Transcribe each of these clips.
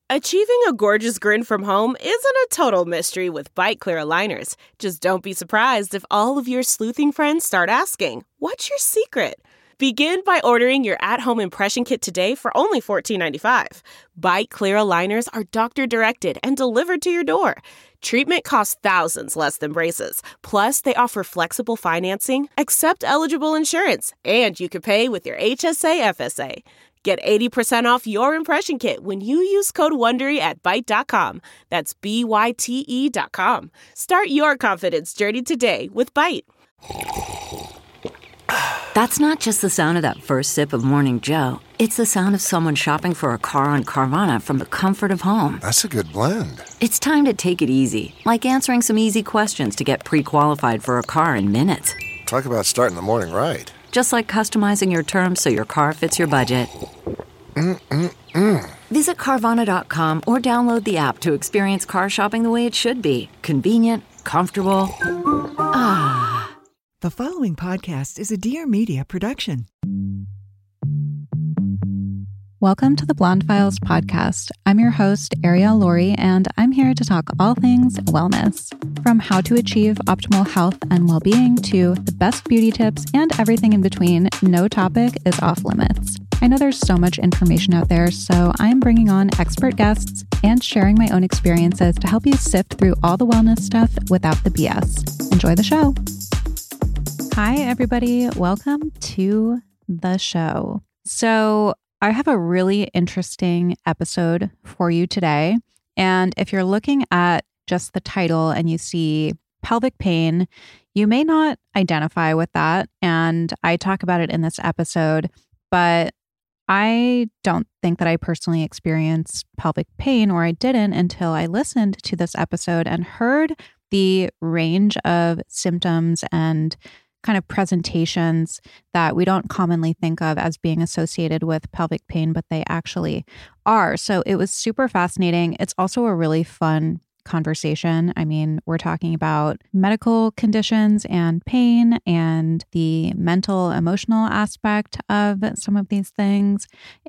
Achieving a gorgeous grin from home isn't a total mystery with Byte Clear aligners. Just don't be surprised if all of your sleuthing friends start asking, "What's your secret?" Begin by ordering your at-home impression kit today for only $14.95. Byte Clear aligners are doctor-directed and delivered to your door. Treatment costs thousands less than braces. Plus, they offer flexible financing, accept eligible insurance, and you can pay with your HSA FSA. Get 80% off your impression kit when you use code WONDERY at Byte.com. That's BYTE.com. Start your confidence journey today with Byte. That's not just the sound of that first sip of Morning Joe. It's the sound of someone shopping for a car on Carvana from the comfort of home. That's a good blend. It's time to take it easy, like answering some easy questions to get pre-qualified for a car in minutes. Talk about starting the morning right. Just like customizing your terms so your car fits your budget. Visit Carvana.com or download the app to experience car shopping the way it should be. Convenient, comfortable. Ah. The following podcast is a Dear Media production. Welcome to the Blonde Files podcast. I'm your host, Ariel Laurie, and I'm here to talk all things wellness. From how to achieve optimal health and well-being to the best beauty tips and everything in between, no topic is off limits. I know there's so much information out there, so I'm bringing on expert guests and sharing my own experiences to help you sift through all the wellness stuff without the BS. Enjoy the show. Hi, everybody. Welcome to the show. So I have a really interesting episode for you today. And if you're looking at just the title and you see pelvic pain, you may not identify with that. And I talk about it in this episode, but I don't think that I personally experienced pelvic pain, or I didn't until I listened to this episode and heard the range of symptoms and kind of presentations that we don't commonly think of as being associated with pelvic pain, but they actually are. So it was super fascinating. It's also a really fun conversation. I mean, we're talking about medical conditions and pain and the mental, emotional aspect of some of these things,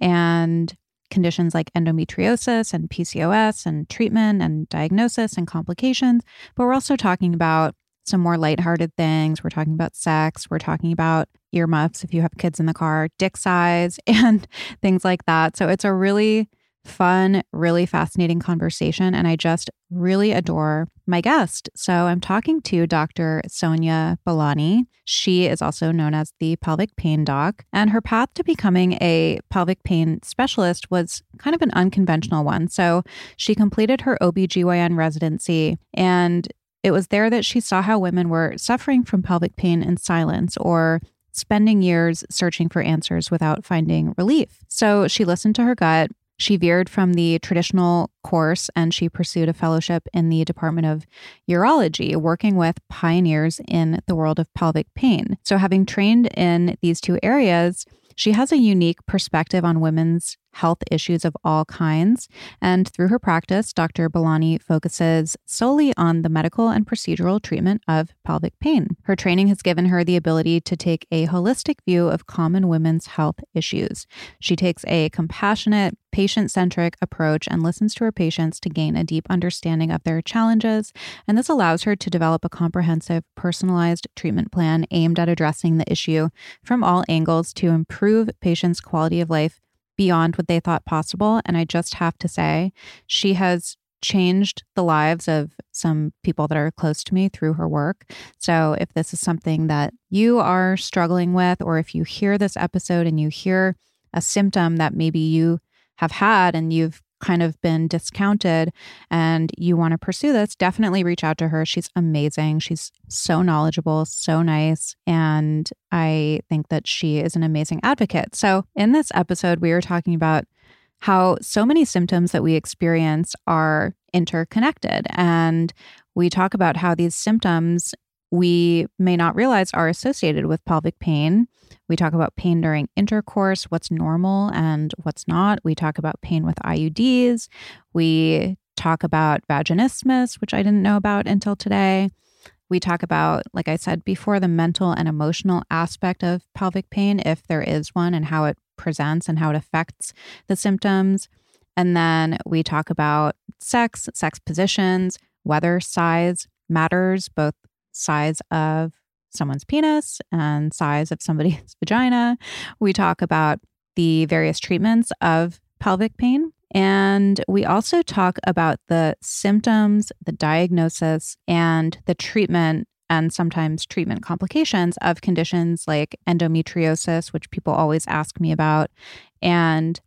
and conditions like endometriosis and PCOS and treatment and diagnosis and complications. But we're also talking about some more lighthearted things. We're talking about sex. We're talking about earmuffs if you have kids in the car, dick size, and things like that. So it's a really fun, really fascinating conversation. And I just really adore my guest. So I'm talking to Dr. Sonia Balani. She is also known as the pelvic pain doc. And her path to becoming a pelvic pain specialist was kind of an unconventional one. So she completed her OBGYN residency, and it was there that she saw how women were suffering from pelvic pain in silence or spending years searching for answers without finding relief. So she listened to her gut. She veered from the traditional course and she pursued a fellowship in the Department of Urology, working with pioneers in the world of pelvic pain. So having trained in these two areas, she has a unique perspective on women's health issues of all kinds. And through her practice, Dr. Balani focuses solely on the medical and procedural treatment of pelvic pain. Her training has given her the ability to take a holistic view of common women's health issues. She takes a compassionate, patient-centric approach and listens to her patients to gain a deep understanding of their challenges. And this allows her to develop a comprehensive, personalized treatment plan aimed at addressing the issue from all angles to improve patients' quality of life beyond what they thought possible. And I just have to say, she has changed the lives of some people that are close to me through her work. So if this is something that you are struggling with, or if you hear this episode and you hear a symptom that maybe you have had and you've kind of been discounted and you want to pursue this, definitely reach out to her. She's amazing. She's so knowledgeable, so nice. And I think that she is an amazing advocate. So in this episode, we were talking about how so many symptoms that we experience are interconnected. And we talk about how these symptoms we may not realize are associated with pelvic pain. We talk about pain during intercourse, what's normal and what's not. We talk about pain with IUDs. We talk about vaginismus, which I didn't know about until today. We talk about, like I said before, the mental and emotional aspect of pelvic pain, if there is one, and how it presents and how it affects the symptoms. And then we talk about sex positions, whether size matters, both size of someone's penis and size of somebody's vagina. We talk about the various treatments of pelvic pain. And we also talk about the symptoms, the diagnosis, and the treatment and sometimes treatment complications of conditions like endometriosis, which people always ask me about, and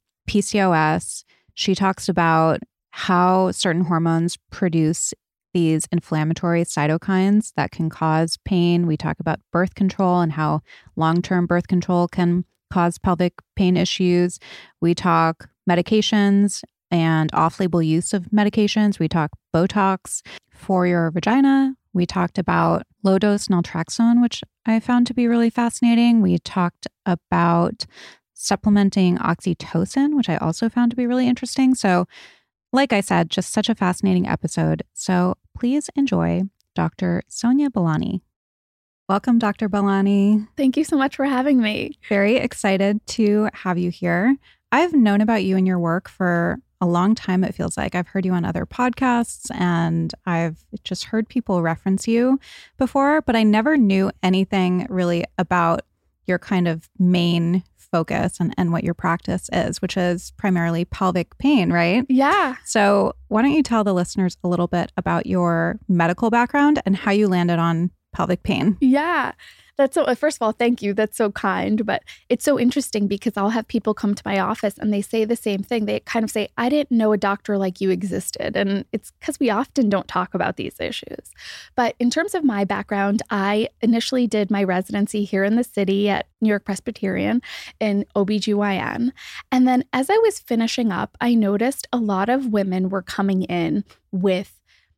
PCOS. She talks about how certain hormones produce these inflammatory cytokines that can cause pain. We talk about birth control and how long-term birth control can cause pelvic pain issues. We talk medications and off-label use of medications. We talk Botox for your vagina. We talked about low-dose naltrexone, which I found to be really fascinating. We talked about supplementing oxytocin, which I also found to be really interesting. So, like I said, just such a fascinating episode. So please enjoy Dr. Sonia Balani. Welcome, Dr. Balani. Thank you so much for having me. Very excited to have you here. I've known about you and your work for a long time, it feels like. I've heard you on other podcasts and I've just heard people reference you before, but I never knew anything really about your kind of main focus and what your practice is, which is primarily pelvic pain, right? Yeah. So why don't you tell the listeners a little bit about your medical background and how you landed on pelvic pain? Yeah. That's so, first of all, thank you. That's so kind. But it's so interesting because I'll have people come to my office and they say the same thing. They kind of say, I didn't know a doctor like you existed. And it's because we often don't talk about these issues. But in terms of my background, I initially did my residency here in the city at New York Presbyterian in OBGYN. And then as I was finishing up, I noticed a lot of women were coming in with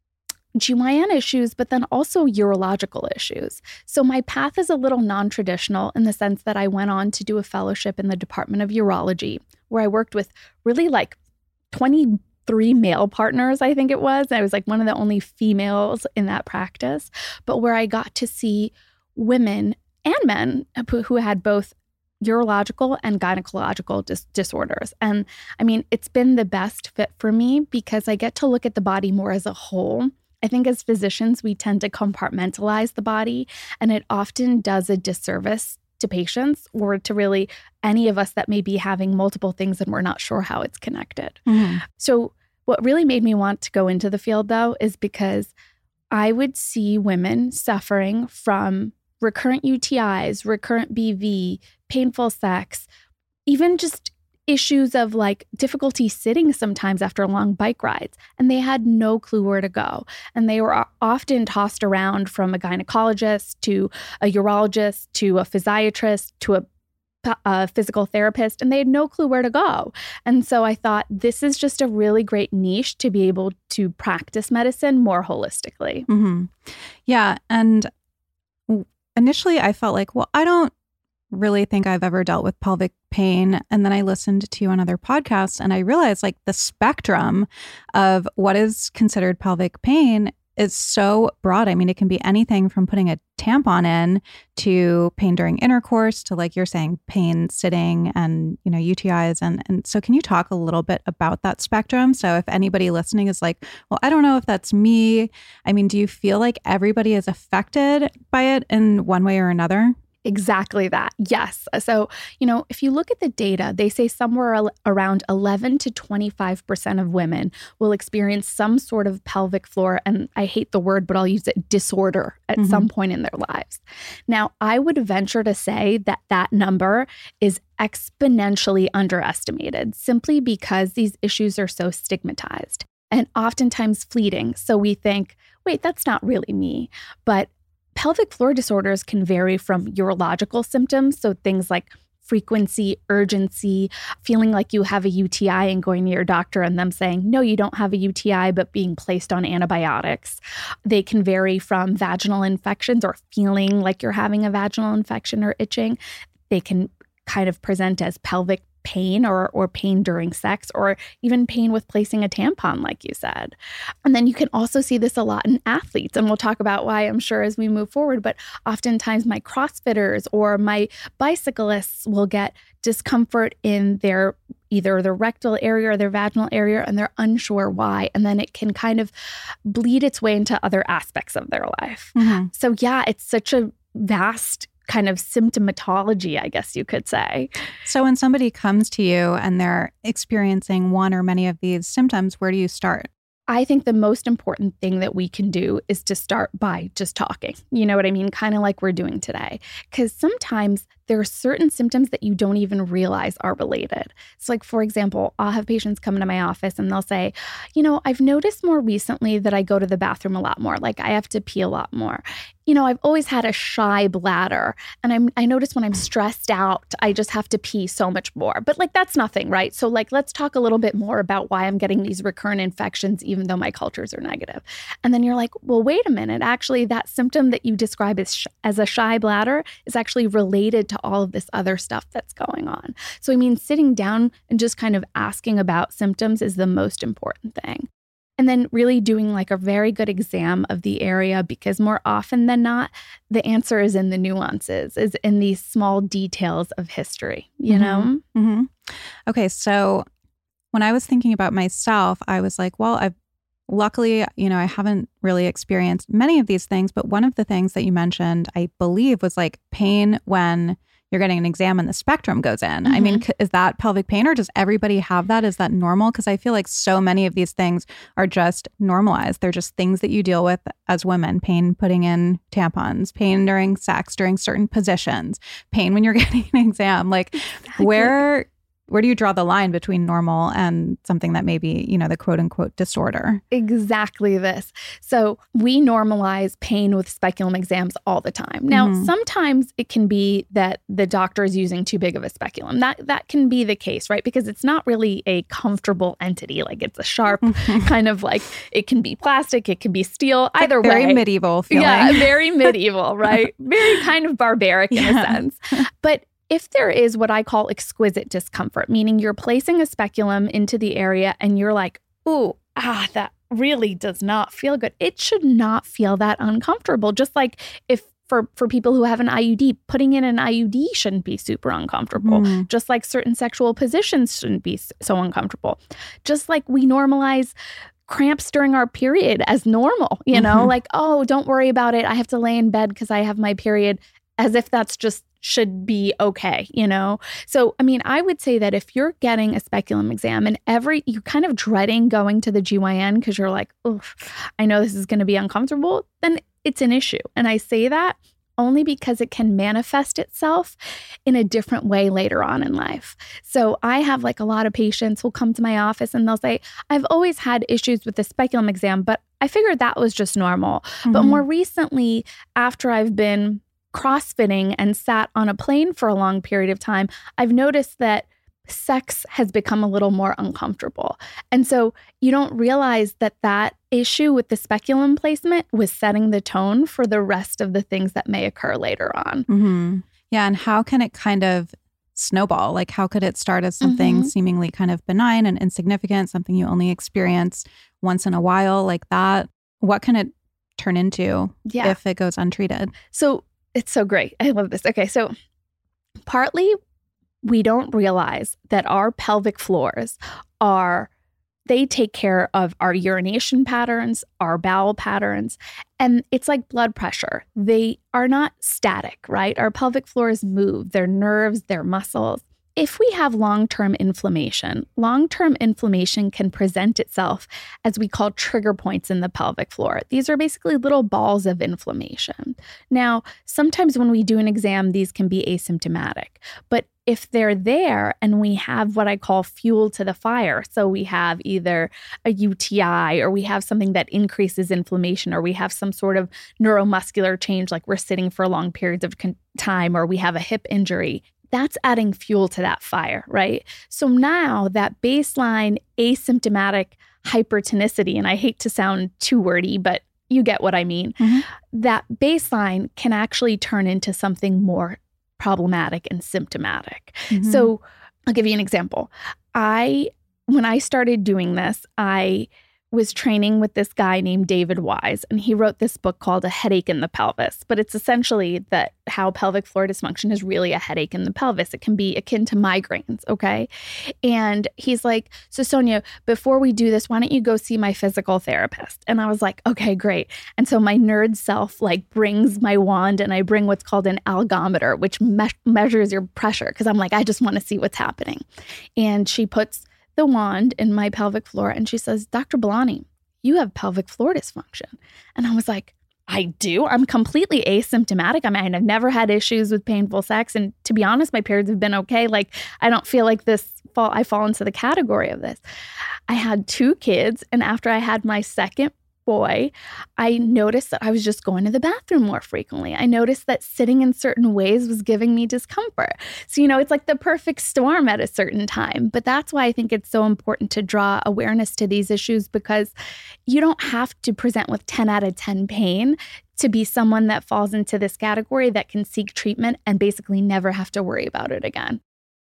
GYN issues, but then also urological issues. So my path is a little non-traditional in the sense that I went on to do a fellowship in the Department of Urology, where I worked with really like 23 male partners, I think it was. I was like one of the only females in that practice, but where I got to see women and men who had both urological and gynecological disorders. And I mean, it's been the best fit for me because I get to look at the body more as a whole. I think as physicians, we tend to compartmentalize the body, and it often does a disservice to patients or to really any of us that may be having multiple things and we're not sure how it's connected. Mm-hmm. So what really made me want to go into the field, though, is because I would see women suffering from recurrent UTIs, recurrent BV, painful sex, even just issues of like difficulty sitting sometimes after long bike rides, and they had no clue where to go. And they were often tossed around from a gynecologist to a urologist to a physiatrist to a physical therapist, and they had no clue where to go. And so I thought this is just a really great niche to be able to practice medicine more holistically. Mm-hmm. Yeah. And initially I felt like, well, I don't really think I've ever dealt with pelvic pain. And then I listened to you on other podcasts and I realized like the spectrum of what is considered pelvic pain is so broad. I mean, it can be anything from putting a tampon in to pain during intercourse to, like you're saying, pain sitting and, you know, UTIs. And so can you talk a little bit about that spectrum? So if anybody listening is like, well, I don't know if that's me. I mean, do you feel like everybody is affected by it in one way or another? Exactly that. Yes. So, you know, if you look at the data, they say somewhere around 11 to 25% of women will experience some sort of pelvic floor, and I hate the word, but I'll use it, disorder at some point in their lives. Now, I would venture to say that that number is exponentially underestimated simply because these issues are so stigmatized and oftentimes fleeting. So we think, wait, that's not really me. But pelvic floor disorders can vary from urological symptoms, so things like frequency, urgency, feeling like you have a UTI and going to your doctor and them saying, no, you don't have a UTI, but being placed on antibiotics. They can vary from vaginal infections or feeling like you're having a vaginal infection or itching. They can kind of present as pelvic pain or pain during sex, or even pain with placing a tampon, like you said. And then you can also see this a lot in athletes. And we'll talk about why, I'm sure, as we move forward. But oftentimes my CrossFitters or my bicyclists will get discomfort in their either the rectal area or their vaginal area, and they're unsure why. And then it can kind of bleed its way into other aspects of their life. Mm-hmm. So yeah, it's such a vast kind of symptomatology, I guess you could say. So when somebody comes to you and they're experiencing one or many of these symptoms, where do you start? I think the most important thing that we can do is to start by just talking. You know what I mean? Kind of like we're doing today. Because sometimes there are certain symptoms that you don't even realize are related. So like, for example, I'll have patients come into my office and they'll say, you know, I've noticed more recently that I go to the bathroom a lot more. Like I have to pee a lot more. You know, I've always had a shy bladder, and I notice when I'm stressed out, I just have to pee so much more. But like, that's nothing, right? So like, let's talk a little bit more about why I'm getting these recurrent infections, even though my cultures are negative. And then you're like, well, wait a minute. Actually, that symptom that you describe as a shy bladder is actually related to all of this other stuff that's going on. So I mean, sitting down and just kind of asking about symptoms is the most important thing. And then really doing like a very good exam of the area, because more often than not, the answer is in the nuances, is in these small details of history, you know? Mm-hmm. Okay, so when I was thinking about myself, I was like, well, luckily, you know, I haven't really experienced many of these things, but one of the things that you mentioned, I believe, was like pain when you're getting an exam and the spectrum goes in. Mm-hmm. I mean, is that pelvic pain, or does everybody have that? Is that normal? Because I feel like so many of these things are just normalized. They're just things that you deal with as women. Pain putting in tampons, pain during sex, during certain positions, pain when you're getting an exam. Like exactly. Where do you draw the line between normal and something that may be, you know, the quote unquote disorder? Exactly this. So we normalize pain with speculum exams all the time. Now, sometimes it can be that the doctor is using too big of a speculum. That can be the case, right? Because it's not really a comfortable entity. Like it's a sharp kind of like, it can be plastic, it can be steel, it's either like way. Very medieval feeling. Yeah, very medieval, right? Very kind of barbaric in a sense. But if there is what I call exquisite discomfort, meaning you're placing a speculum into the area and you're like, ooh, that really does not feel good. It should not feel that uncomfortable. Just like if for people who have an IUD, putting in an IUD shouldn't be super uncomfortable. Just like certain sexual positions shouldn't be so uncomfortable. Just like we normalize cramps during our period as normal, you know, like, oh, don't worry about it. I have to lay in bed because I have my period, as if that's just should be okay, you know? So, I mean, I would say that if you're getting a speculum exam and you're kind of dreading going to the GYN because you're like, oh, I know this is going to be uncomfortable, then it's an issue. And I say that only because it can manifest itself in a different way later on in life. So I have like a lot of patients who'll come to my office and they'll say, I've always had issues with the speculum exam, but I figured that was just normal. But more recently, after I've been CrossFitting and sat on a plane for a long period of time, I've noticed that sex has become a little more uncomfortable. And so you don't realize that issue with the speculum placement was setting the tone for the rest of the things that may occur later on. Yeah. And how can it kind of snowball? Like how could it start as something seemingly kind of benign and insignificant, something you only experience once in a while like that? What can it turn into if it goes untreated? So it's so great. I love this. Okay. So partly we don't realize that our pelvic floors they take care of our urination patterns, our bowel patterns, and it's like blood pressure. They are not static, right? Our pelvic floors move, their nerves, their muscles. If we have long-term inflammation can present itself as we call trigger points in the pelvic floor. These are basically little balls of inflammation. Now, sometimes when we do an exam, these can be asymptomatic, but if they're there and we have what I call fuel to the fire, so we have either a UTI or we have something that increases inflammation or we have some sort of neuromuscular change, like we're sitting for long periods of time or we have a hip injury, that's adding fuel to that fire, right? So now that baseline asymptomatic hypertonicity, and I hate to sound too wordy, but you get what I mean, that baseline can actually turn into something more problematic and symptomatic. So I'll give you an example. When I started doing this, I was training with this guy named David Wise, and he wrote this book called A Headache in the Pelvis. But it's essentially that how pelvic floor dysfunction is really a headache in the pelvis. It can be akin to migraines, okay? And he's like, so Sonia, before we do this, why don't you go see my physical therapist? And I was like, okay, great. And so my nerd self brings my wand, and I bring what's called an algometer, which measures your pressure, because I'm like, I just want to see what's happening. And she puts the wand in my pelvic floor and she says, Dr. Bellani, you have pelvic floor dysfunction. And I was like, I do? I'm completely asymptomatic. I mean, I've never had issues with painful sex. And to be honest, my periods have been okay. I don't feel like I fall into the category of this. I had 2 kids. And after I had my second boy, I noticed that I was just going to the bathroom more frequently. I noticed that sitting in certain ways was giving me discomfort. So, it's like the perfect storm at a certain time. But that's why I think it's so important to draw awareness to these issues, because you don't have to present with 10 out of 10 pain to be someone that falls into this category that can seek treatment and basically never have to worry about it again.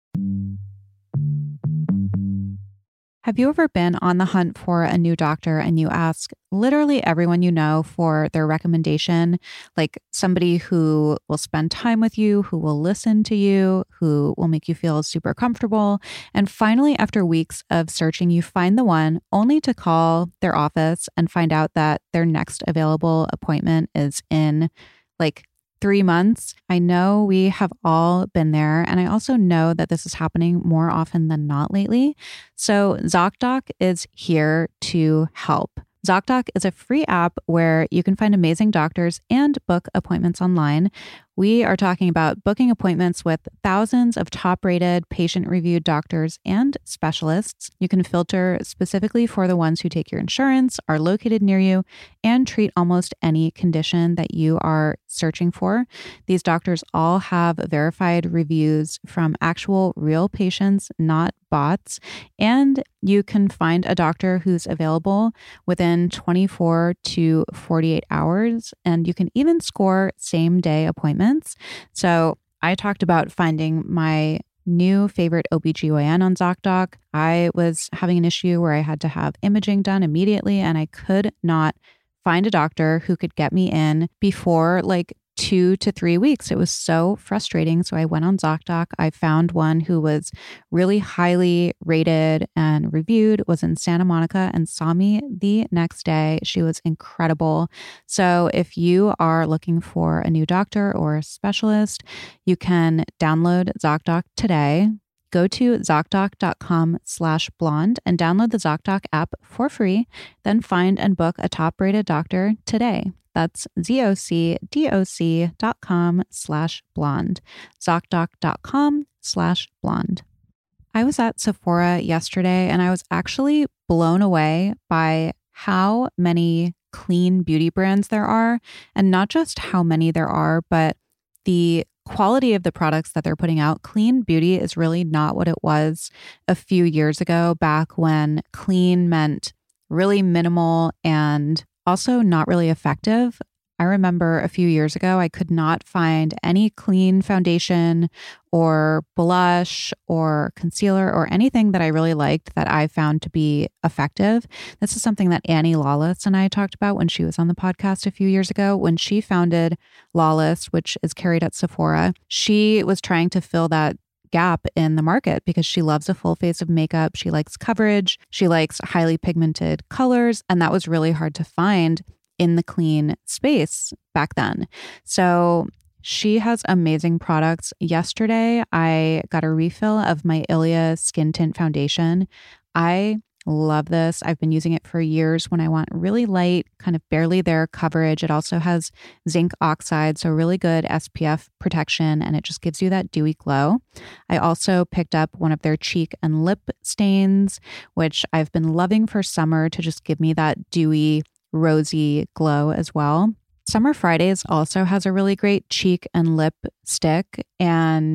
Have you ever been on the hunt for a new doctor and you ask literally everyone you know for their recommendation, like somebody who will spend time with you, who will listen to you, who will make you feel super comfortable, and finally, after weeks of searching, you find the one, only to call their office and find out that their next available appointment is in 3 months? I know we have all been there, and I also know that this is happening more often than not lately. So ZocDoc is here to help. ZocDoc is a free app where you can find amazing doctors and book appointments online. We are talking about booking appointments with thousands of top-rated, patient-reviewed doctors and specialists. You can filter specifically for the ones who take your insurance, are located near you, and treat almost any condition that you are searching for. These doctors all have verified reviews from actual real patients, not bots. And you can find a doctor who's available within 24 to 48 hours. And you can even score same-day appointments. So I talked about finding my new favorite OBGYN on ZocDoc. I was having an issue where I had to have imaging done immediately, and I could not find a doctor who could get me in before 2 to 3 weeks. It was so frustrating. So I went on ZocDoc. I found one who was really highly rated and reviewed, was in Santa Monica, and saw me the next day. She was incredible. So if you are looking for a new doctor or a specialist, you can download ZocDoc today. Go to ZocDoc.com/blonde and download the ZocDoc app for free. Then find and book a top-rated doctor today. That's ZocDoc.com/blonde. ZocDoc.com/blonde. I was at Sephora yesterday and I was actually blown away by how many clean beauty brands there are, and not just how many there are, but the quality of the products that they're putting out. Clean beauty is really not what it was a few years ago, back when clean meant really minimal and also not really effective. I remember a few years ago, I could not find any clean foundation or blush or concealer or anything that I really liked that I found to be effective. This is something that Annie Lawless and I talked about when she was on the podcast a few years ago. When she founded Lawless, which is carried at Sephora, she was trying to fill that gap in the market because she loves a full face of makeup. She likes coverage. She likes highly pigmented colors. And that was really hard to find in the clean space back then. So she has amazing products. Yesterday, I got a refill of my Ilia Skin Tint Foundation. I love this. I've been using it for years when I want really light, kind of barely there coverage. It also has zinc oxide, so really good SPF protection, and it just gives you that dewy glow. I also picked up one of their cheek and lip stains, which I've been loving for summer to just give me that dewy, rosy glow as well. Summer Fridays also has a really great cheek and lip stick, and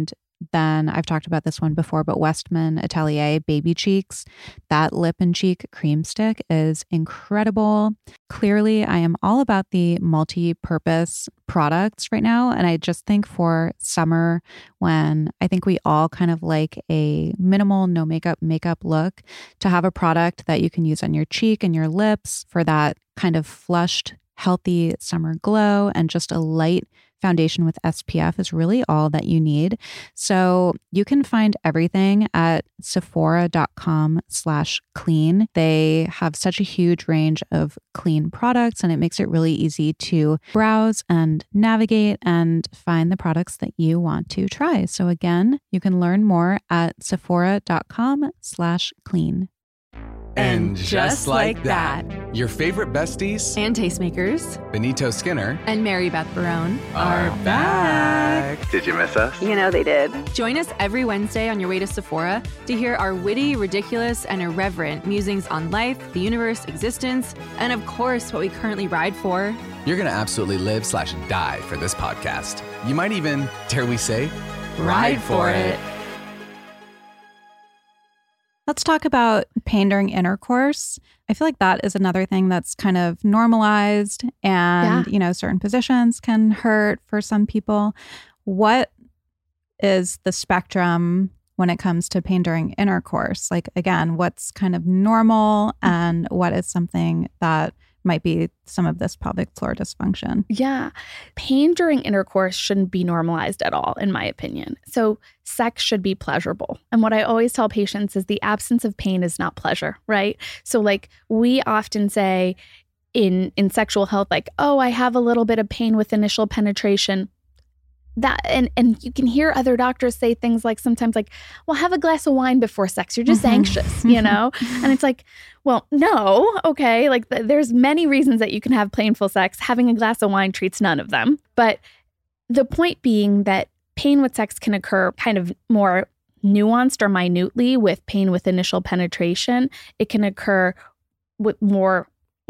then I've talked about this one before, but Westman Atelier Baby Cheeks, that lip and cheek cream stick is incredible. Clearly, I am all about the multi-purpose products right now. And I just think for summer, when I think we all kind of like a minimal, no makeup look, to have a product that you can use on your cheek and your lips for that kind of flushed, healthy summer glow, and just a light foundation with SPF is really all that you need. So you can find everything at Sephora.com/clean. They have such a huge range of clean products, and it makes it really easy to browse and navigate and find the products that you want to try. So again, you can learn more at Sephora.com/clean. And just like that, your favorite besties and tastemakers, Benito Skinner and Mary Beth Barone, are back. Did you miss us? You know they did. Join us every Wednesday on your way to Sephora to hear our witty, ridiculous, and irreverent musings on life, the universe, existence, and of course, what we currently ride for. You're going to absolutely live/die for this podcast. You might even, dare we say, ride for it. Let's talk about pain during intercourse. I feel like that is another thing that's kind of normalized, and, you know, certain positions can hurt for some people. What is the spectrum when it comes to pain during intercourse? Like, again, what's kind of normal and what is something that might be some of this pelvic floor dysfunction? Yeah. Pain during intercourse shouldn't be normalized at all, in my opinion. So sex should be pleasurable. And what I always tell patients is the absence of pain is not pleasure, right? So like we often say in sexual health, like, oh, I have a little bit of pain with initial penetration. That and you can hear other doctors say things like sometimes like, well, have a glass of wine before sex. You're just anxious, you know? And it's like, well, no, okay. Like there's many reasons that you can have painful sex. Having a glass of wine treats none of them. But the point being that pain with sex can occur kind of more nuanced or minutely with pain with initial penetration. It can occur with more,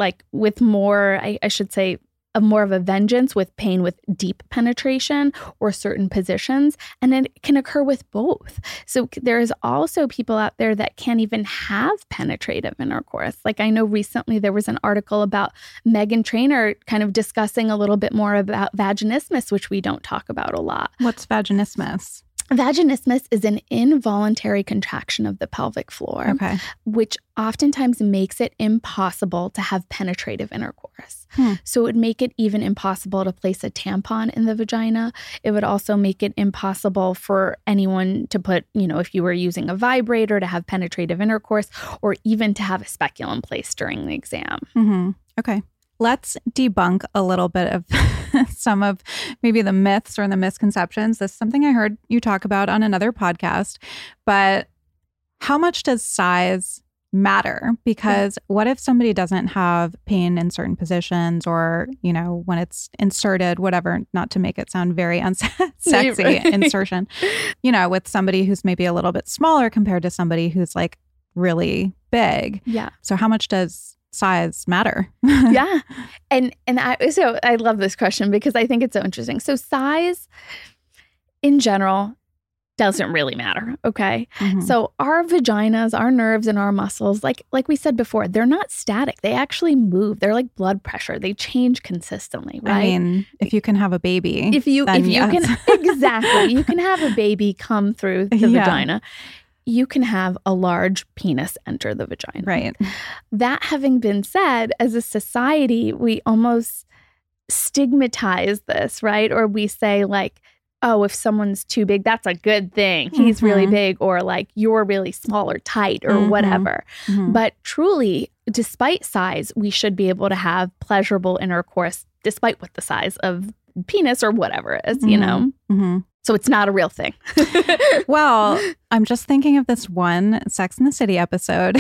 I should say, more of a vengeance with pain with deep penetration or certain positions. And then it can occur with both. So there's also people out there that can't even have penetrative intercourse. Like I know recently there was an article about Meghan Trainor kind of discussing a little bit more about vaginismus, which we don't talk about a lot. What's vaginismus? Vaginismus is an involuntary contraction of the pelvic floor, which oftentimes makes it impossible to have penetrative intercourse. So it would make it even impossible to place a tampon in the vagina. It would also make it impossible for anyone to put, you know, if you were using a vibrator to have penetrative intercourse or even to have a speculum placed during the exam. Okay. Let's debunk a little bit of some of maybe the myths or the misconceptions. This is something I heard you talk about on another podcast, but how much does size matter? Because what if somebody doesn't have pain in certain positions or, you know, when it's inserted, whatever, not to make it sound very unsexy insertion, you know, with somebody who's maybe a little bit smaller compared to somebody who's like really big. Yeah. So how much does size matter? Yeah. And I love this question because I think it's so interesting. So size in general doesn't really matter. Okay. So our vaginas, our nerves and our muscles, like we said before, they're not static. They actually move. They're like blood pressure. They change consistently, right? I mean, if you can have a baby, if you can, exactly, you can have a baby come through the vagina. You can have a large penis enter the vagina. Right. That having been said, as a society, we almost stigmatize this, right? Or we say like, oh, if someone's too big, that's a good thing. He's really big, or like you're really small or tight or whatever. But truly, despite size, we should be able to have pleasurable intercourse despite what the size of penis or whatever is, you know? So it's not a real thing. Well, I'm just thinking of this one Sex and the City episode. Do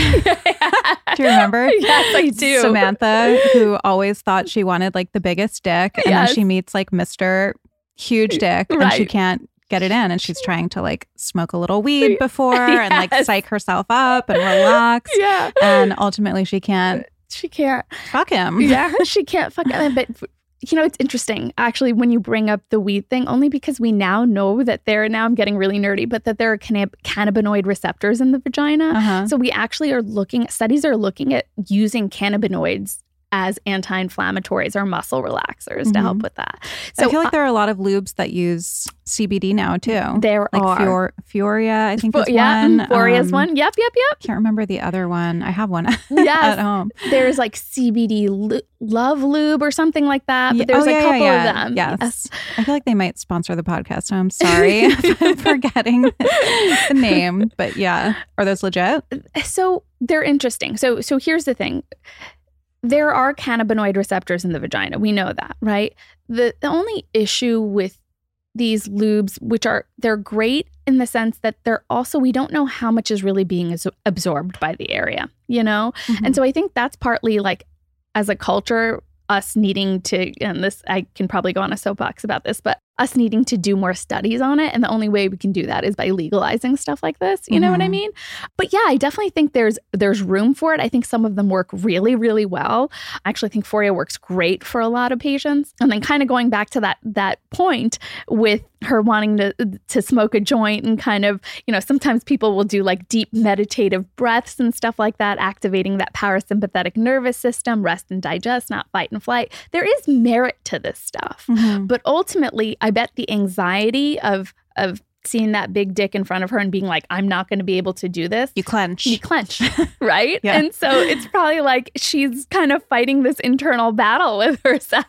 you remember? Yes, I do. Samantha, who always thought she wanted like the biggest dick. And then she meets like Mr. Huge Dick and she can't get it in. And she's trying to like smoke a little weed before and like psych herself up and relax. And ultimately she can't She can't fuck him. Yeah, she can't fuck him. But It's interesting, actually, when you bring up the weed thing, only because we now know that I'm getting really nerdy, but that there are cannabinoid receptors in the vagina. So we actually studies are looking at using cannabinoids as anti-inflammatories or muscle relaxers to help with that. So I feel like there are a lot of lubes that use CBD now too. There are. Fioria, I think is one. Fioria's one. Yep. Can't remember the other one. I have one at home. There's like CBD Love Lube or something like that. But there's a couple of them. Yes. I feel like they might sponsor the podcast. So I'm sorry if I'm forgetting the name. But yeah. Are those legit? So they're interesting. So here's the thing. There are cannabinoid receptors in the vagina. We know that, right? The only issue with these lubes, they're great in the sense that we don't know how much is really being absorbed by the area, And so I think that's partly like, as a culture, us needing to, and this, I can probably go on a soapbox about this, but us needing to do more studies on it. And the only way we can do that is by legalizing stuff like this. You know what I mean? But yeah, I definitely think there's room for it. I think some of them work really, really well. I actually think Foria works great for a lot of patients. And then kind of going back to that point with her wanting to smoke a joint and kind of, sometimes people will do like deep meditative breaths and stuff like that, activating that parasympathetic nervous system, rest and digest, not fight and flight. There is merit to this stuff. But ultimately, I bet the anxiety of seeing that big dick in front of her and being like, I'm not going to be able to do this. You clench, right? Yeah. And so it's probably like she's kind of fighting this internal battle with herself,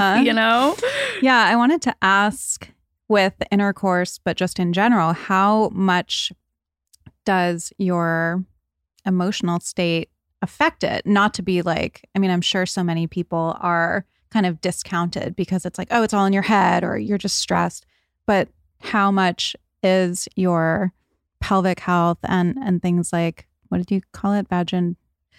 Yeah, I wanted to ask with intercourse, but just in general, how much does your emotional state affect it? Not to be like, I'm sure so many people are kind of discounted because it's like, oh, it's all in your head or you're just stressed. But how much is your pelvic health and things like, what did you call it? Vaginismus.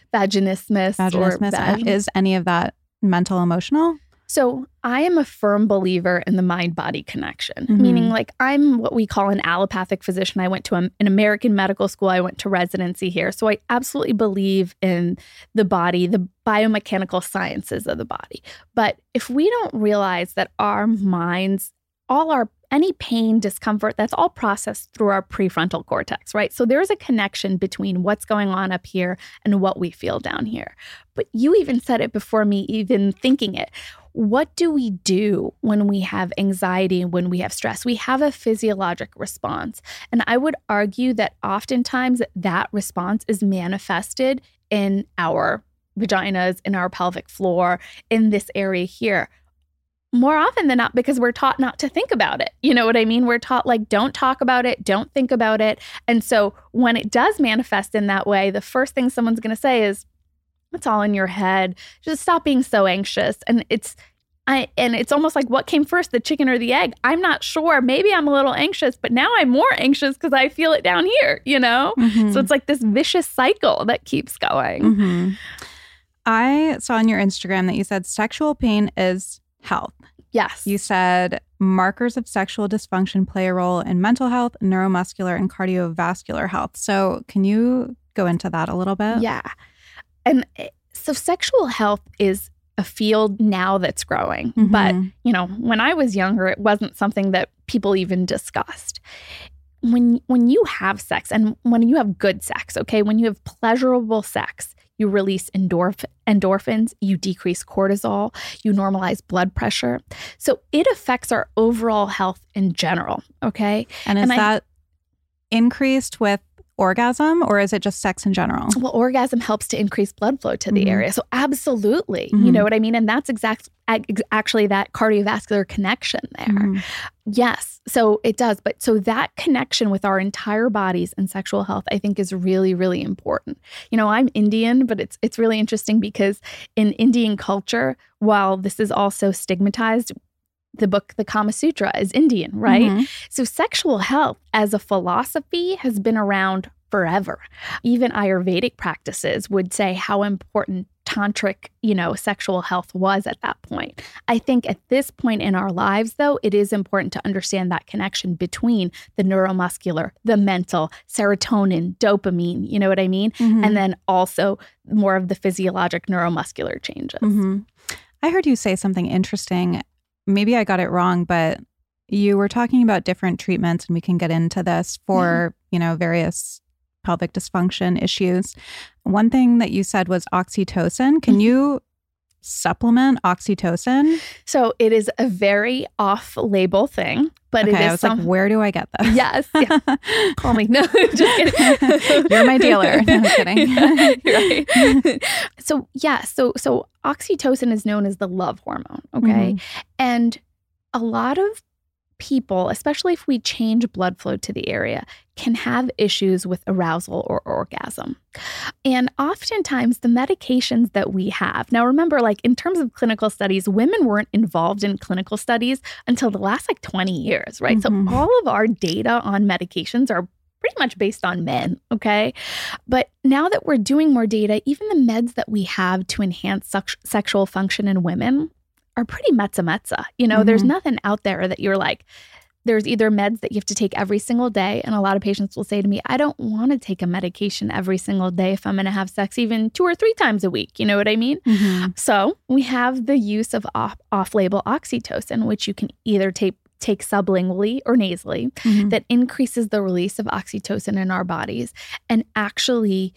Is any of that mental, emotional? So I am a firm believer in the mind-body connection, meaning like I'm what we call an allopathic physician. I went to an American medical school. I went to residency here. So I absolutely believe in the body, the biomechanical sciences of the body. But if we don't realize that our minds, any pain, discomfort, that's all processed through our prefrontal cortex, right? So there's a connection between what's going on up here and what we feel down here. But you even said it before me even thinking it. What do we do when we have anxiety and when we have stress? We have a physiologic response. And I would argue that oftentimes that response is manifested in our vaginas, in our pelvic floor, in this area here. More often than not, because we're taught not to think about it. You know what I mean? We're taught like, don't talk about it, don't think about it. And so when it does manifest in that way, the first thing someone's going to say is, it's all in your head. Just stop being so anxious. And it's almost like, what came first, the chicken or the egg? I'm not sure. Maybe I'm a little anxious, but now I'm more anxious because I feel it down here, So it's like this vicious cycle that keeps going. I saw on your Instagram that you said sexual pain is health. Yes. You said markers of sexual dysfunction play a role in mental health, neuromuscular, and cardiovascular health. So can you go into that a little bit? Yeah. And so sexual health is a field now that's growing. But, when I was younger, it wasn't something that people even discussed. When you have sex and when you have good sex, okay, when you have pleasurable sex, you release endorphins, you decrease cortisol, you normalize blood pressure. So it affects our overall health in general, okay? And is that increased with orgasm, or is it just sex in general? Well, orgasm helps to increase blood flow to the area. So absolutely, you know what I mean? And that's actually that cardiovascular connection there. Yes, so it does. But so that connection with our entire bodies and sexual health, I think, is really, really important. I'm Indian, but it's really interesting because in Indian culture, while this is also stigmatized, the book, the Kama Sutra, is Indian, right? So sexual health as a philosophy has been around forever. Even Ayurvedic practices would say how important tantric, sexual health was at that point. I think at this point in our lives, though, it is important to understand that connection between the neuromuscular, the mental, serotonin, dopamine, you know what I mean? And then also more of the physiologic neuromuscular changes. I heard you say something interesting. Maybe I got it wrong, but you were talking about different treatments, and we can get into this for, various pelvic dysfunction issues. One thing that you said was oxytocin. Can you supplement oxytocin? So it is a very off-label thing, but okay, it is I was like, where do I get this? Yes. Yeah. Call me. No, just kidding. You're my dealer. No, I'm kidding. Yeah, right. So oxytocin is known as the love hormone, okay? Mm-hmm. And a lot of people, especially if we change blood flow to the area, can have issues with arousal or orgasm. And oftentimes the medications that we have, now remember, like in terms of clinical studies, women weren't involved in clinical studies until the last 20 years, right? Mm-hmm. So all of our data on medications are pretty much based on men, okay? But now that we're doing more data, even the meds that we have to enhance sexual function in women are pretty mezza. There's nothing out there that you're like, there's either meds that you have to take every single day. And a lot of patients will say to me, I don't want to take a medication every single day if I'm going to have sex even 2 or 3 times a week. You know what I mean? Mm-hmm. So we have the use of off-label oxytocin, which you can either take sublingually or nasally, that increases the release of oxytocin in our bodies and actually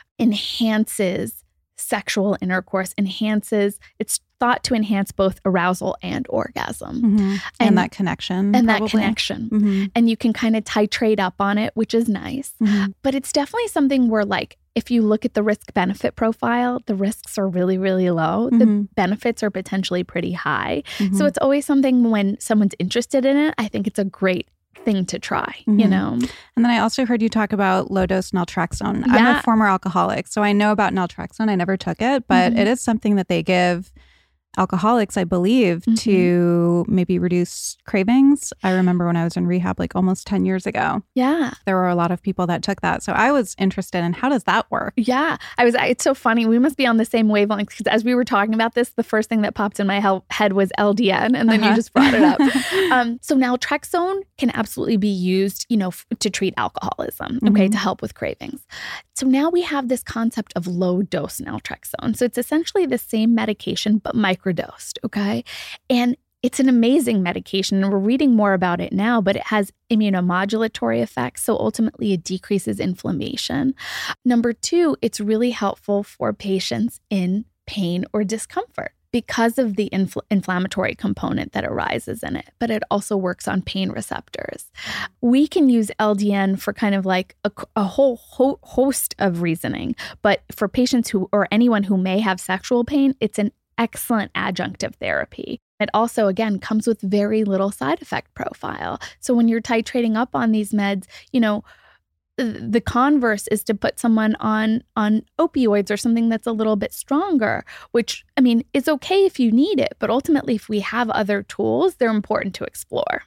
enhances sexual intercourse, it's thought to enhance both arousal and orgasm. Mm-hmm. And that connection. And probably. that connection. Mm-hmm. And you can kind of titrate up on it, which is nice. Mm-hmm. But it's definitely something where if you look at the risk-benefit profile, the risks are really, really low. Mm-hmm. The benefits are potentially pretty high. Mm-hmm. So it's always something when someone's interested in it, I think it's a great thing to try, And then I also heard you talk about low-dose naltrexone. Yeah. I'm a former alcoholic, so I know about naltrexone. I never took it, but it is something that they give alcoholics, I believe, to maybe reduce cravings. I remember when I was in rehab almost 10 years ago. Yeah. There were a lot of people that took that. So I was interested in how does that work? Yeah. It's so funny. We must be on the same wavelength because as we were talking about this, the first thing that popped in my head was LDN, and then you just brought it up. So naltrexone can absolutely be used, to treat alcoholism, to help with cravings. So now we have this concept of low dose naltrexone. So it's essentially the same medication, but microdosed, okay? And it's an amazing medication, and we're reading more about it now, but it has immunomodulatory effects, so ultimately it decreases inflammation. Number 2, it's really helpful for patients in pain or discomfort because of the inflammatory component that arises in it, but it also works on pain receptors. We can use LDN for kind of a whole host of reasoning, but for patients or anyone who may have sexual pain, it's an excellent adjunctive therapy. It also, again, comes with very little side effect profile. So when you're titrating up on these meds, the converse is to put someone on opioids or something that's a little bit stronger, which, is okay if you need it, but ultimately if we have other tools, they're important to explore.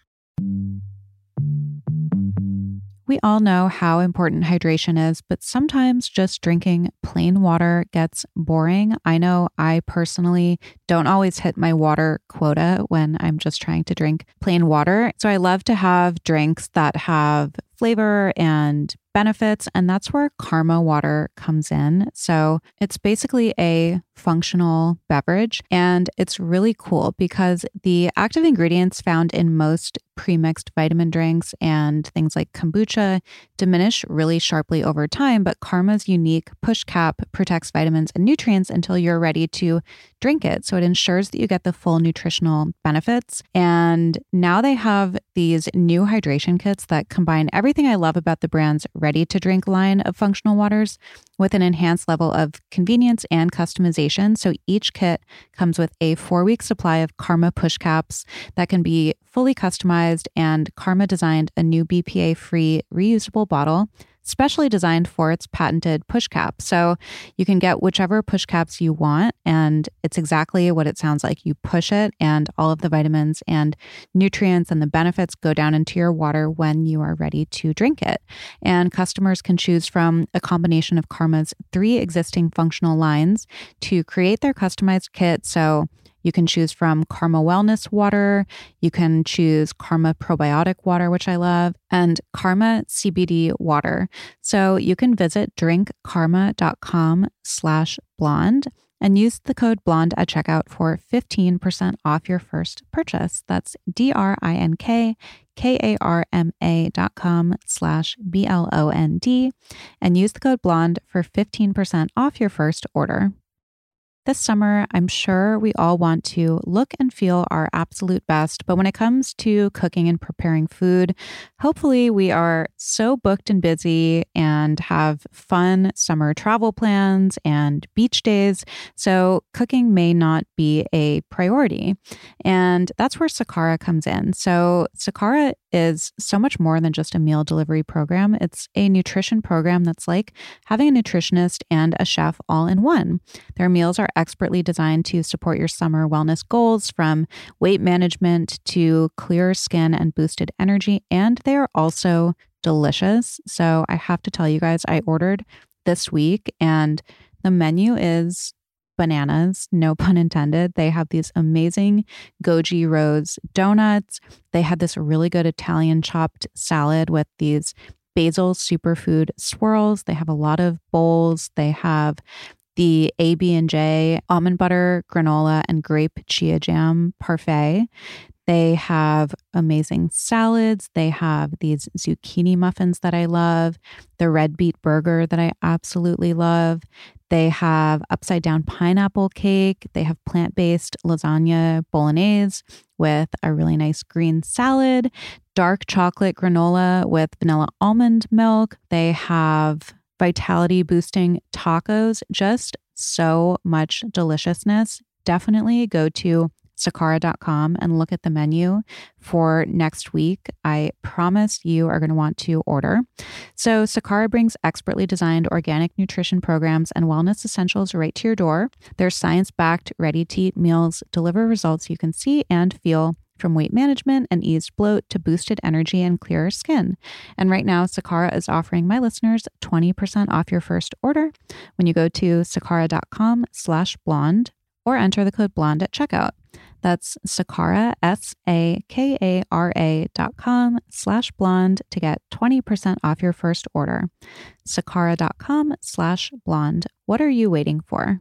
We all know how important hydration is, but sometimes just drinking plain water gets boring. I know I personally don't always hit my water quota when I'm just trying to drink plain water. So I love to have drinks that have flavor and benefits, and that's where Karma water comes in. So it's basically a functional beverage, and it's really cool because the active ingredients found in most pre-mixed vitamin drinks and things like kombucha diminish really sharply over time, but Karma's unique push cap protects vitamins and nutrients until you're ready to drink it. So it ensures that you get the full nutritional benefits. And now they have these new hydration kits that combine everything I love about the brand's ready-to-drink line of functional waters with an enhanced level of convenience and customization. So each kit comes with a 4-week supply of Karma push caps that can be fully customized, and Karma designed a new BPA-free reusable bottle specially designed for its patented push cap. So you can get whichever push caps you want, and it's exactly what it sounds like. You push it and all of the vitamins and nutrients and the benefits go down into your water when you are ready to drink it. And customers can choose from a combination of Karma's 3 existing functional lines to create their customized kit. So you can choose from Karma Wellness Water, you can choose Karma Probiotic Water, which I love, and Karma CBD Water. So you can visit drinkkarma.com/blonde and use the code BLONDE at checkout for 15% off your first purchase. That's DRINKKARMA.com/BLOND and use the code BLONDE for 15% off your first order. This summer, I'm sure we all want to look and feel our absolute best, but when it comes to cooking and preparing food, hopefully we are so booked and busy and have fun summer travel plans and beach days, so cooking may not be a priority. And that's where Sakara comes in. So Sakara is so much more than just a meal delivery program. It's a nutrition program that's like having a nutritionist and a chef all in one. Their meals are expertly designed to support your summer wellness goals, from weight management to clearer skin and boosted energy. And they are also delicious. So I have to tell you guys, I ordered this week and the menu is bananas, no pun intended. They have these amazing goji rose donuts. They had this really good Italian chopped salad with these basil superfood swirls. They have a lot of bowls. They have the AB&J almond butter granola and grape chia jam parfait. They have amazing salads. They have these zucchini muffins that I love, the red beet burger that I absolutely love. They have upside down pineapple cake. They have plant-based lasagna bolognese with a really nice green salad, dark chocolate granola with vanilla almond milk. They have vitality boosting tacos, just so much deliciousness. Definitely go to Sakara.com and look at the menu for next week. I promise you are going to want to order. So Sakara brings expertly designed organic nutrition programs and wellness essentials right to your door. Their science-backed, ready-to-eat meals deliver results you can see and feel, from weight management and eased bloat to boosted energy and clearer skin. And right now, Sakara is offering my listeners 20% off your first order when you go to sakara.com/blonde or enter the code BLONDE at checkout. That's Sakara, SAKARA.com/blonde to get 20% off your first order. Sakara.com/blonde. What are you waiting for?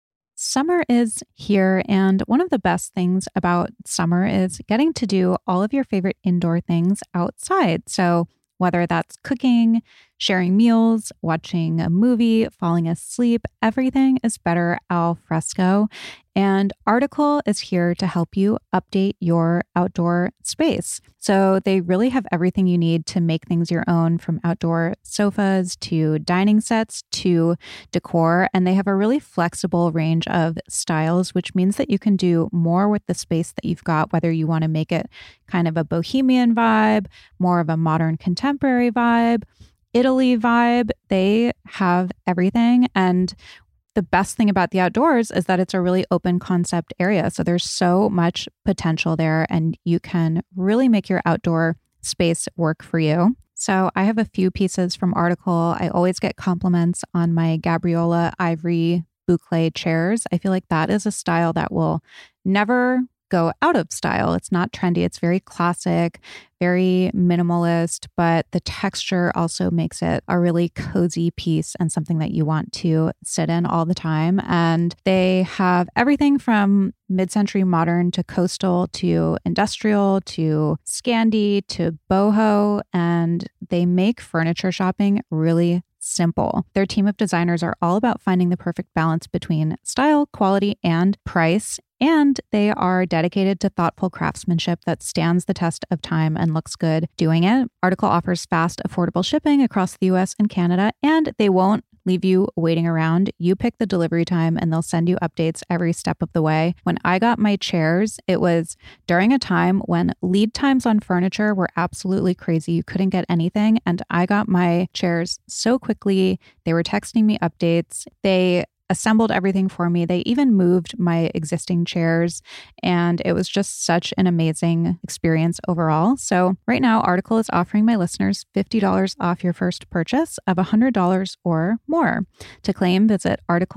Summer is here, and one of the best things about summer is getting to do all of your favorite indoor things outside. So whether that's cooking, sharing meals, watching a movie, falling asleep, everything is better al fresco. And Article is here to help you update your outdoor space. So they really have everything you need to make things your own, from outdoor sofas to dining sets to decor. And they have a really flexible range of styles, which means that you can do more with the space that you've got, whether you want to make it kind of a bohemian vibe, more of a modern contemporary vibe, Italy vibe. They have everything. And the best thing about the outdoors is that it's a really open concept area. So there's so much potential there, and you can really make your outdoor space work for you. So I have a few pieces from Article. I always get compliments on my Gabriola ivory boucle chairs. I feel like that is a style that will never go out of style. It's not trendy. It's very classic, very minimalist, but the texture also makes it a really cozy piece and something that you want to sit in all the time. And they have everything from mid-century modern to coastal to industrial to Scandi to boho, and they make furniture shopping really simple. Their team of designers are all about finding the perfect balance between style, quality, and price. And they are dedicated to thoughtful craftsmanship that stands the test of time and looks good doing it. Article offers fast, affordable shipping across the US and Canada, and they won't leave you waiting around. You pick the delivery time and they'll send you updates every step of the way. When I got my chairs, it was during a time when lead times on furniture were absolutely crazy. You couldn't get anything. And I got my chairs so quickly. They were texting me updates. They assembled everything for me. They even moved my existing chairs, and it was just such an amazing experience overall. So right now, Article is offering my listeners $50 off your first purchase of $100 or more. To claim, visit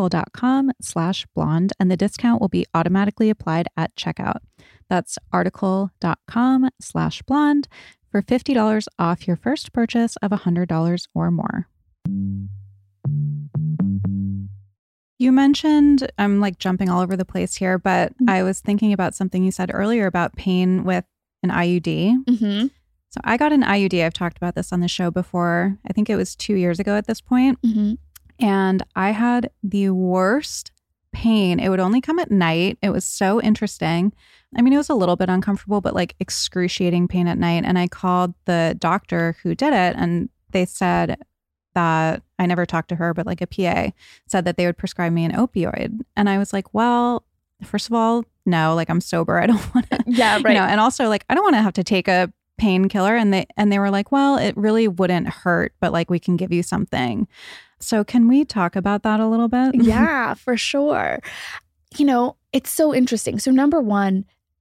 article.com/blonde, and the discount will be automatically applied at checkout. That's article.com/blonde for $50 off your first purchase of $100 or more. You mentioned, I'm like jumping all over the place here, but I was thinking about something you said earlier about pain with an IUD. Mm-hmm. So I got an IUD. I've talked about this on the show before. I think it was 2 years ago at this point. Mm-hmm. And I had the worst pain. It would only come at night. It was so interesting. I mean, it was a little bit uncomfortable, but like excruciating pain at night. And I called the doctor who did it, and they said that I never talked to her, but like a PA said that they would prescribe me an opioid. And I was like, well, first of all, no, like I'm sober. I don't want to, Yeah, right. and also like, I don't want to have to take a painkiller. And they were like, well, it really wouldn't hurt, but like we can give you something. So can we talk about that a little bit? Yeah, for sure. It's so interesting. So number one,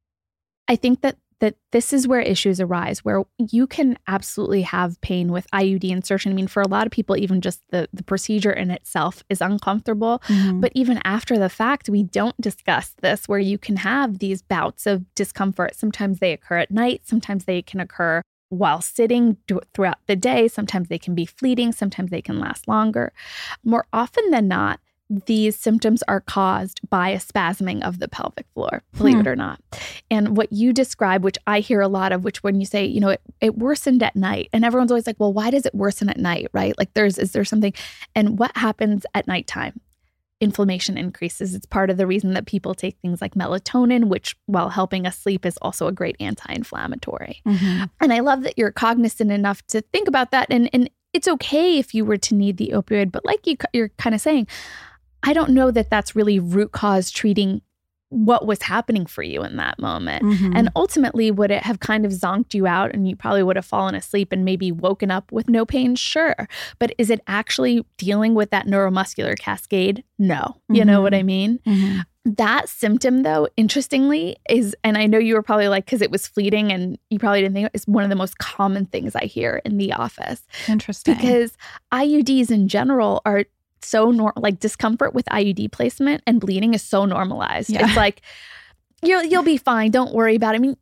I think that this is where issues arise, where you can absolutely have pain with IUD insertion. I mean, for a lot of people, even just the procedure in itself is uncomfortable. Mhm. But even after the fact, we don't discuss this, where you can have these bouts of discomfort. Sometimes they occur at night. Sometimes they can occur while sitting throughout the day. Sometimes they can be fleeting. Sometimes they can last longer. More often than not, these symptoms are caused by a spasming of the pelvic floor, believe it or not. And what you describe, which I hear a lot of, which when you say, it worsened at night, and everyone's always like, well, why does it worsen at night, right? Like is there something? And what happens at nighttime? Inflammation increases. It's part of the reason that people take things like melatonin, which while helping us sleep is also a great anti-inflammatory. Mhm. And I love that you're cognizant enough to think about that. And it's okay if you were to need the opioid, but like you're kind of saying, I don't know that that's really root cause treating what was happening for you in that moment. Mhm. And ultimately, would it have kind of zonked you out and you probably would have fallen asleep and maybe woken up with no pain? Sure. But is it actually dealing with that neuromuscular cascade? No. You know what I mean? Mhm. That symptom, though, interestingly, is, and I know you were probably like, because it was fleeting and you probably didn't think, is one of the most common things I hear in the office. Interesting. Because IUDs in general are so like discomfort with IUD placement and bleeding is so normalized. Yeah. It's like, you'll be fine. Don't worry about it. I mean,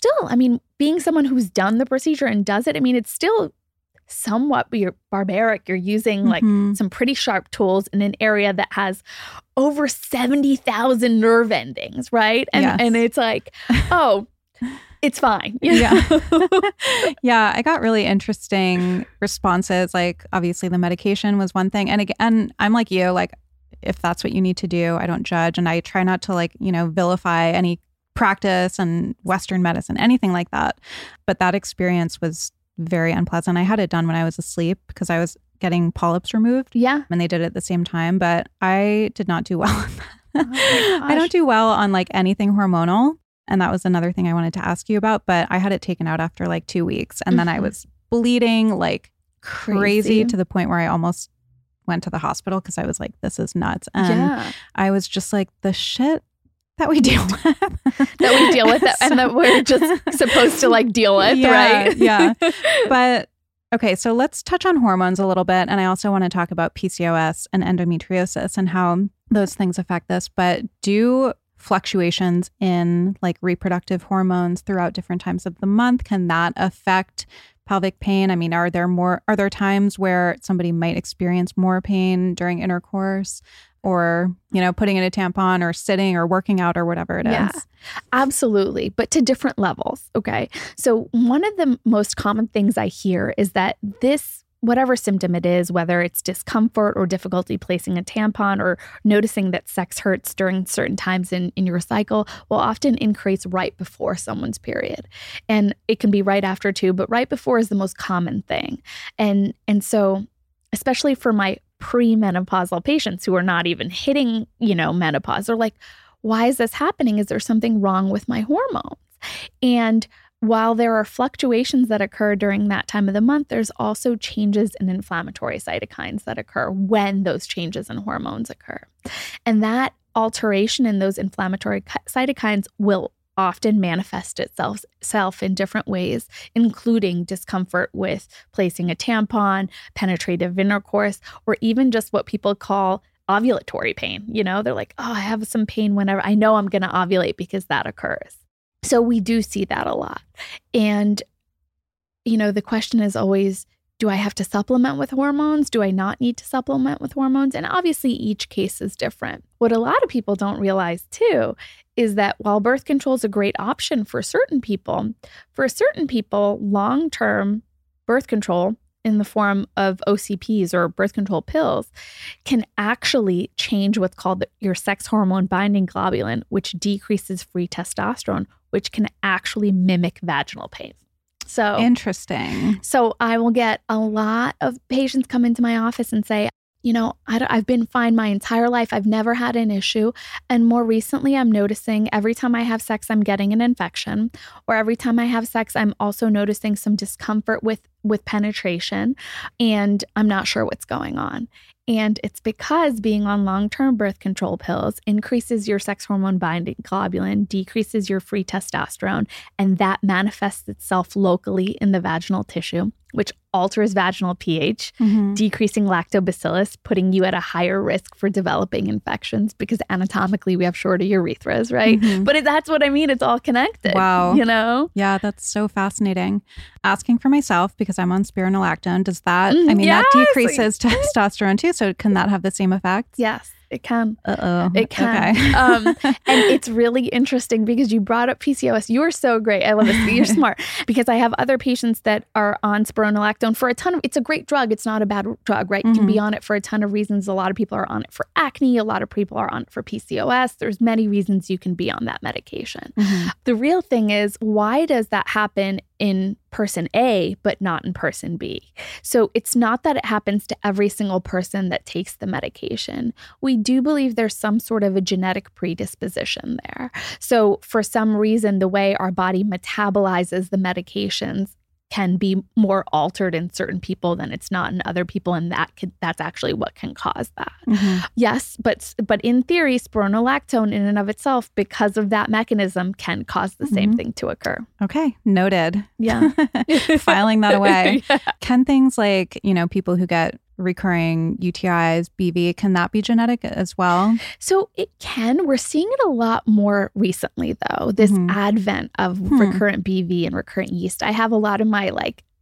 being someone who's done the procedure and does it, I mean, it's still somewhat barbaric. You're using like some pretty sharp tools in an area that has over 70,000 nerve endings, right? And Yes. and it's like, oh, it's fine. Yeah. Yeah. I got really interesting responses. Like, obviously, the medication was one thing. And again, I'm like you, like, if that's what you need to do, I don't judge. And I try not to, like, vilify any practice and Western medicine, anything like that. But that experience was very unpleasant. I had it done when I was asleep because I was getting polyps removed. Yeah. And they did it at the same time. But I did not do well on that. Oh my I don't gosh. do well on like anything hormonal. And that was another thing I wanted to ask you about. But I had it taken out after like 2 weeks. And then I was bleeding like crazy to the point where I almost went to the hospital because I was like, this is nuts. And Yeah. I was just like, the shit that we deal with. That we deal with it and that we're just supposed to like deal with, Yeah, right? yeah. But okay, so let's touch on hormones a little bit. And I also want to talk about PCOS and endometriosis and how those things affect this. But do fluctuations in like reproductive hormones throughout different times of the month, can that affect pelvic pain? I mean, are there times where somebody might experience more pain during intercourse or, putting in a tampon or sitting or working out or whatever it is? Yeah, absolutely. But to different levels. Okay. So one of the most common things I hear is that whatever symptom it is, whether it's discomfort or difficulty placing a tampon or noticing that sex hurts during certain times in your cycle, will often increase right before someone's period. And it can be right after too, but right before is the most common thing. And so, especially for my premenopausal patients who are not even hitting, menopause, they're like, why is this happening? Is there something wrong with my hormones? And while there are fluctuations that occur during that time of the month, there's also changes in inflammatory cytokines that occur when those changes in hormones occur. And that alteration in those inflammatory cytokines will often manifest itself in different ways, including discomfort with placing a tampon, penetrative intercourse, or even just what people call ovulatory pain. They're like, oh, I have some pain whenever I know I'm going to ovulate because that occurs. So we do see that a lot. And, the question is always, Do I have to supplement with hormones? Do I not need to supplement with hormones? And obviously each case is different. What a lot of people don't realize too is that while birth control is a great option for certain people, long-term birth control in the form of OCPs or birth control pills can actually change what's called your sex hormone binding globulin, which decreases free testosterone, which can actually mimic vaginal pain. So interesting. So I will get a lot of patients come into my office and say, I've been fine my entire life. I've never had an issue. And more recently, I'm noticing every time I have sex, I'm getting an infection. Or every time I have sex, I'm also noticing some discomfort with penetration. And I'm not sure what's going on. And it's because being on long-term birth control pills increases your sex hormone binding globulin, decreases your free testosterone, and that manifests itself locally in the vaginal tissue, which alters vaginal pH, decreasing lactobacillus, putting you at a higher risk for developing infections because anatomically we have shorter urethras, right? But that's what I mean. It's all connected. Wow. Yeah, that's so fascinating. Asking for myself, because I'm on spironolactone, does that, that decreases testosterone too. So can that have the same effect? Yes. It can. It can. Okay. And it's really interesting because you brought up PCOS. You're so great. I love this. You're smart. Because I have other patients that are on spironolactone for a ton of, it's a great drug. It's not a bad drug, right? You can be on it for a ton of reasons. A lot of people are on it for acne. A lot of people are on it for PCOS. There's many reasons you can be on that medication. The real thing is, why does that happen in person A, but not in person B? So it's not that it happens to every single person that takes the medication. We do believe there's some sort of a genetic predisposition there. So for some reason, the way our body metabolizes the medications can be more altered in certain people than it's not in other people, and that's actually what can cause that. Yes, but in theory, spironolactone in and of itself, because of that mechanism, can cause the same thing to occur. Okay, noted. Yeah. Filing that away. Yeah. Can things like, people who get recurring UTIs, BV, can that be genetic as well? So it can. We're seeing it a lot more recently, though, this advent of recurrent BV and recurrent yeast. I have a lot of my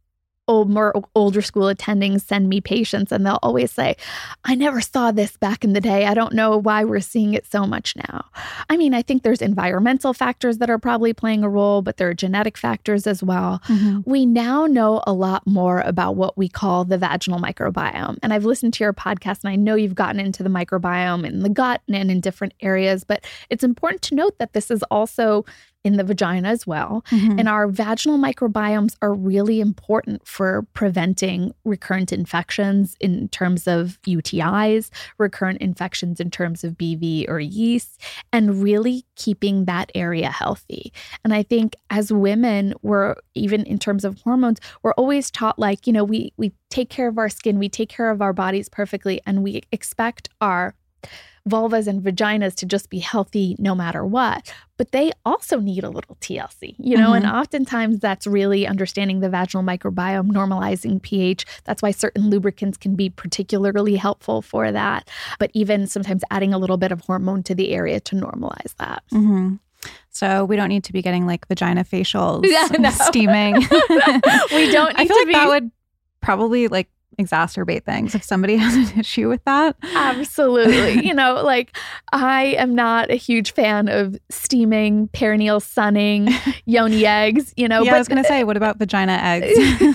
older school attendings send me patients, and they'll always say, I never saw this back in the day. I don't know why we're seeing it so much now. I mean, I think there's environmental factors that are probably playing a role, but there are genetic factors as well. We now know a lot more about what we call the vaginal microbiome. And I've listened to your podcast, and I know you've gotten into the microbiome in the gut and in different areas, but it's important to note that this is also in the vagina as well. And our vaginal microbiomes are really important for preventing recurrent infections in terms of UTIs, recurrent infections in terms of BV or yeast, and really keeping that area healthy. And I think as women, we're, even in terms of hormones, we're always taught we take care of our skin, we take care of our bodies perfectly, and we expect our vulvas and vaginas to just be healthy no matter what. But they also need a little TLC, and oftentimes that's really understanding the vaginal microbiome, normalizing pH. That's why certain lubricants can be particularly helpful for that. But even sometimes adding a little bit of hormone to the area to normalize that. So we don't need to be getting vagina facials, steaming. We don't need I feel to like be. That would probably exacerbate things if somebody has an issue with that. Absolutely. I am not a huge fan of steaming, perineal sunning, yoni eggs, but I was going to say, what about vagina eggs?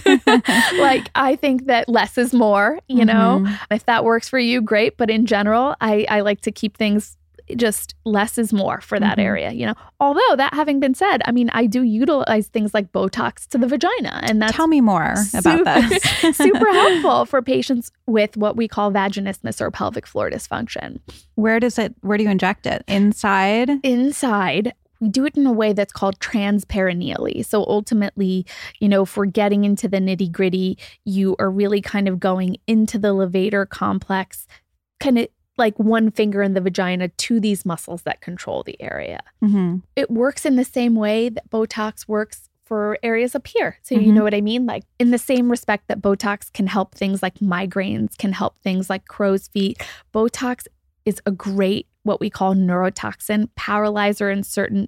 I think that less is more, If that works for you, great. But in general, I like to keep things just less is more for that area, Although that having been said, I mean, I do utilize things like Botox to the vagina, and that's tell me more about this. Super helpful for patients with what we call vaginismus or pelvic floor dysfunction. Where do you inject it? Inside? Inside. We do it in a way that's called transperineally. So ultimately, if we're getting into the nitty gritty, you are really kind of going into the levator complex, kind of like one finger in the vagina to these muscles that control the area. It works in the same way that Botox works for areas up here. So you know what I mean? In the same respect that Botox can help things like migraines, can help things like crow's feet. Botox is a great, what we call neurotoxin paralyzer in certain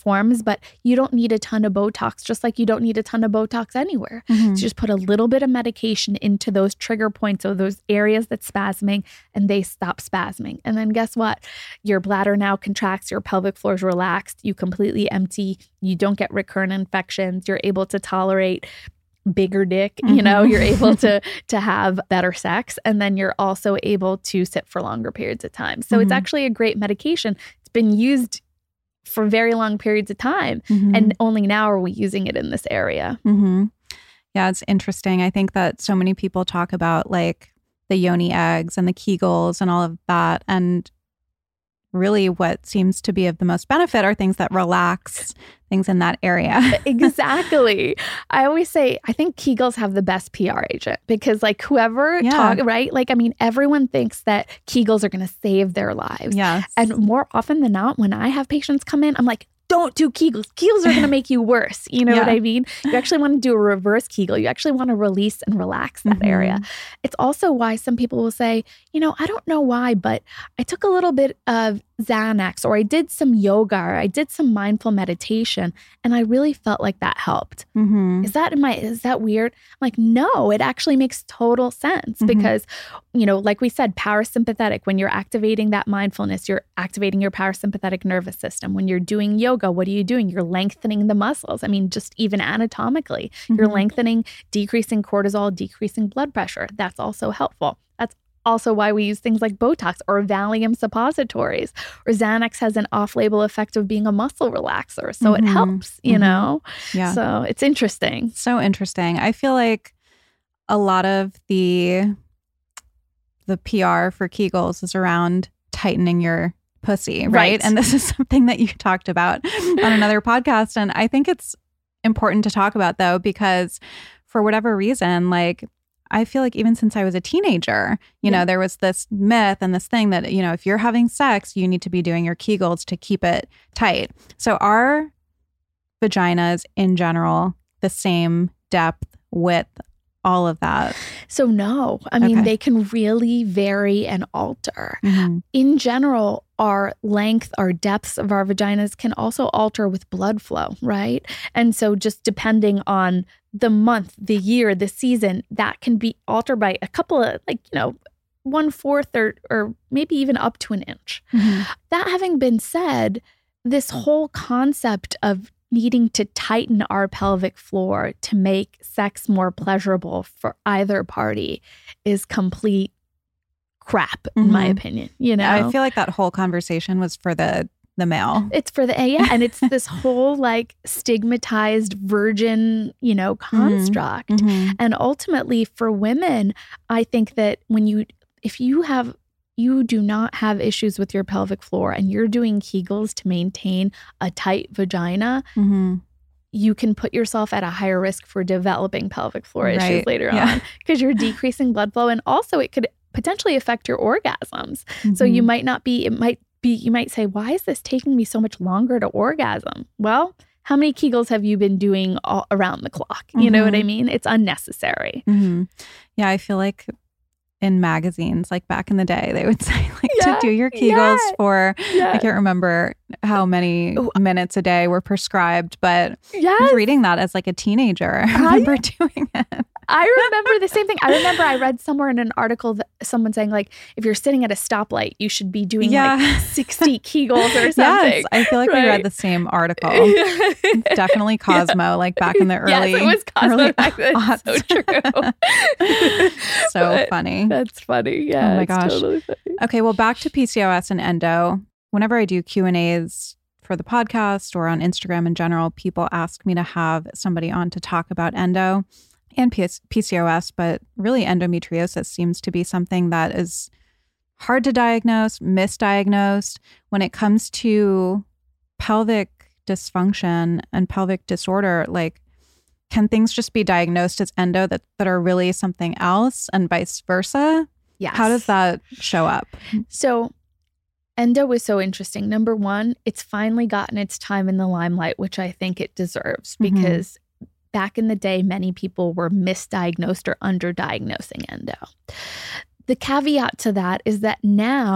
forms, but you don't need a ton of Botox, just like you don't need a ton of Botox anywhere. So just put a little bit of medication into those trigger points or those areas that's spasming, and they stop spasming. And then guess what? Your bladder now contracts, your pelvic floor is relaxed, you completely empty, you don't get recurrent infections, you're able to tolerate bigger dick, you know, you're able to have better sex, and then you're also able to sit for longer periods of time. So it's actually a great medication. It's been used for very long periods of time, and only now are we using it in this area. Yeah, it's interesting. I think that so many people talk about like the yoni eggs and the Kegels and all of that, and really what seems to be of the most benefit are things that relax things in that area. Exactly. I always say, I think Kegels have the best PR agent, because like whoever right? Like, I mean, everyone thinks that Kegels are going to save their lives. Yes. And more often than not, when I have patients come in, I'm like, don't do Kegels. Kegels are going to make you worse. You know what I mean? You actually want to do a reverse Kegel. You actually want to release and relax that area. It's also why some people will say, you know, I don't know why, but I took a little bit of Xanax, or I did some yoga, or I did some mindful meditation, and I really felt like that helped. Is that weird? I'm like, no, it actually makes total sense, because, you know, like we said, parasympathetic, when you're activating that mindfulness, you're activating your parasympathetic nervous system. When you're doing yoga, what are you doing? You're lengthening the muscles. I mean, just even anatomically, you're lengthening, decreasing cortisol, decreasing blood pressure. That's also helpful. That's also why we use things like Botox or Valium suppositories, or Xanax has an off-label effect of being a muscle relaxer. So it helps, you know? Yeah. So it's interesting. So interesting. I feel like a lot of the PR for Kegels is around tightening your pussy, right? And this is something that you talked about on another podcast. And I think it's important to talk about, though, because for whatever reason, like, I feel like even since I was a teenager, you know, there was this myth and this thing that, you know, if you're having sex, you need to be doing your Kegels to keep it tight. So are vaginas in general the same depth, width, all of that? So no, I mean, they can really vary and alter. In general, our length, our depths of our vaginas can also alter with blood flow, right? And so just depending on the month, the year, the season, that can be altered by a couple of, like, you know, 1/4 or maybe even up to an inch. That having been said, this whole concept of needing to tighten our pelvic floor to make sex more pleasurable for either party is complete crap, in my opinion. You know, I feel like that whole conversation was for the male. It's for the and it's this whole like stigmatized virgin, you know, construct. And ultimately for women, I think that if you do not have issues with your pelvic floor and you're doing Kegels to maintain a tight vagina, you can put yourself at a higher risk for developing pelvic floor issues later on, because you're decreasing blood flow, and also it could potentially affect your orgasms. So you might you might say, why is this taking me so much longer to orgasm? Well, how many Kegels have you been doing all around the clock? You know what I mean? It's unnecessary. Yeah, I feel like in magazines, like back in the day, they would say like to do your Kegels for, I can't remember how many minutes a day were prescribed, but I was reading that as like a teenager. I remember doing it. I remember the same thing. I remember I read somewhere in an article that someone saying like, if you're sitting at a stoplight, you should be doing like 60 Kegels or something. Yes, I feel like we read the same article. It's definitely Cosmo, like back in the early. Yes, it was Cosmo back then. So true. So funny. That's funny. Yeah. Oh my gosh. Totally funny. Okay, well, back to PCOS and endo. Whenever I do Q&As for the podcast or on Instagram in general, people ask me to have somebody on to talk about endo and PCOS, but really endometriosis seems to be something that is hard to diagnose, misdiagnosed. When it comes to pelvic dysfunction and pelvic disorder, like, can things just be diagnosed as endo that are really something else, and vice versa? Yes. How does that show up? So endo was so interesting. Number one, it's finally gotten its time in the limelight, which I think it deserves, because back in the day, many people were misdiagnosed or underdiagnosing endo. The caveat to that is that now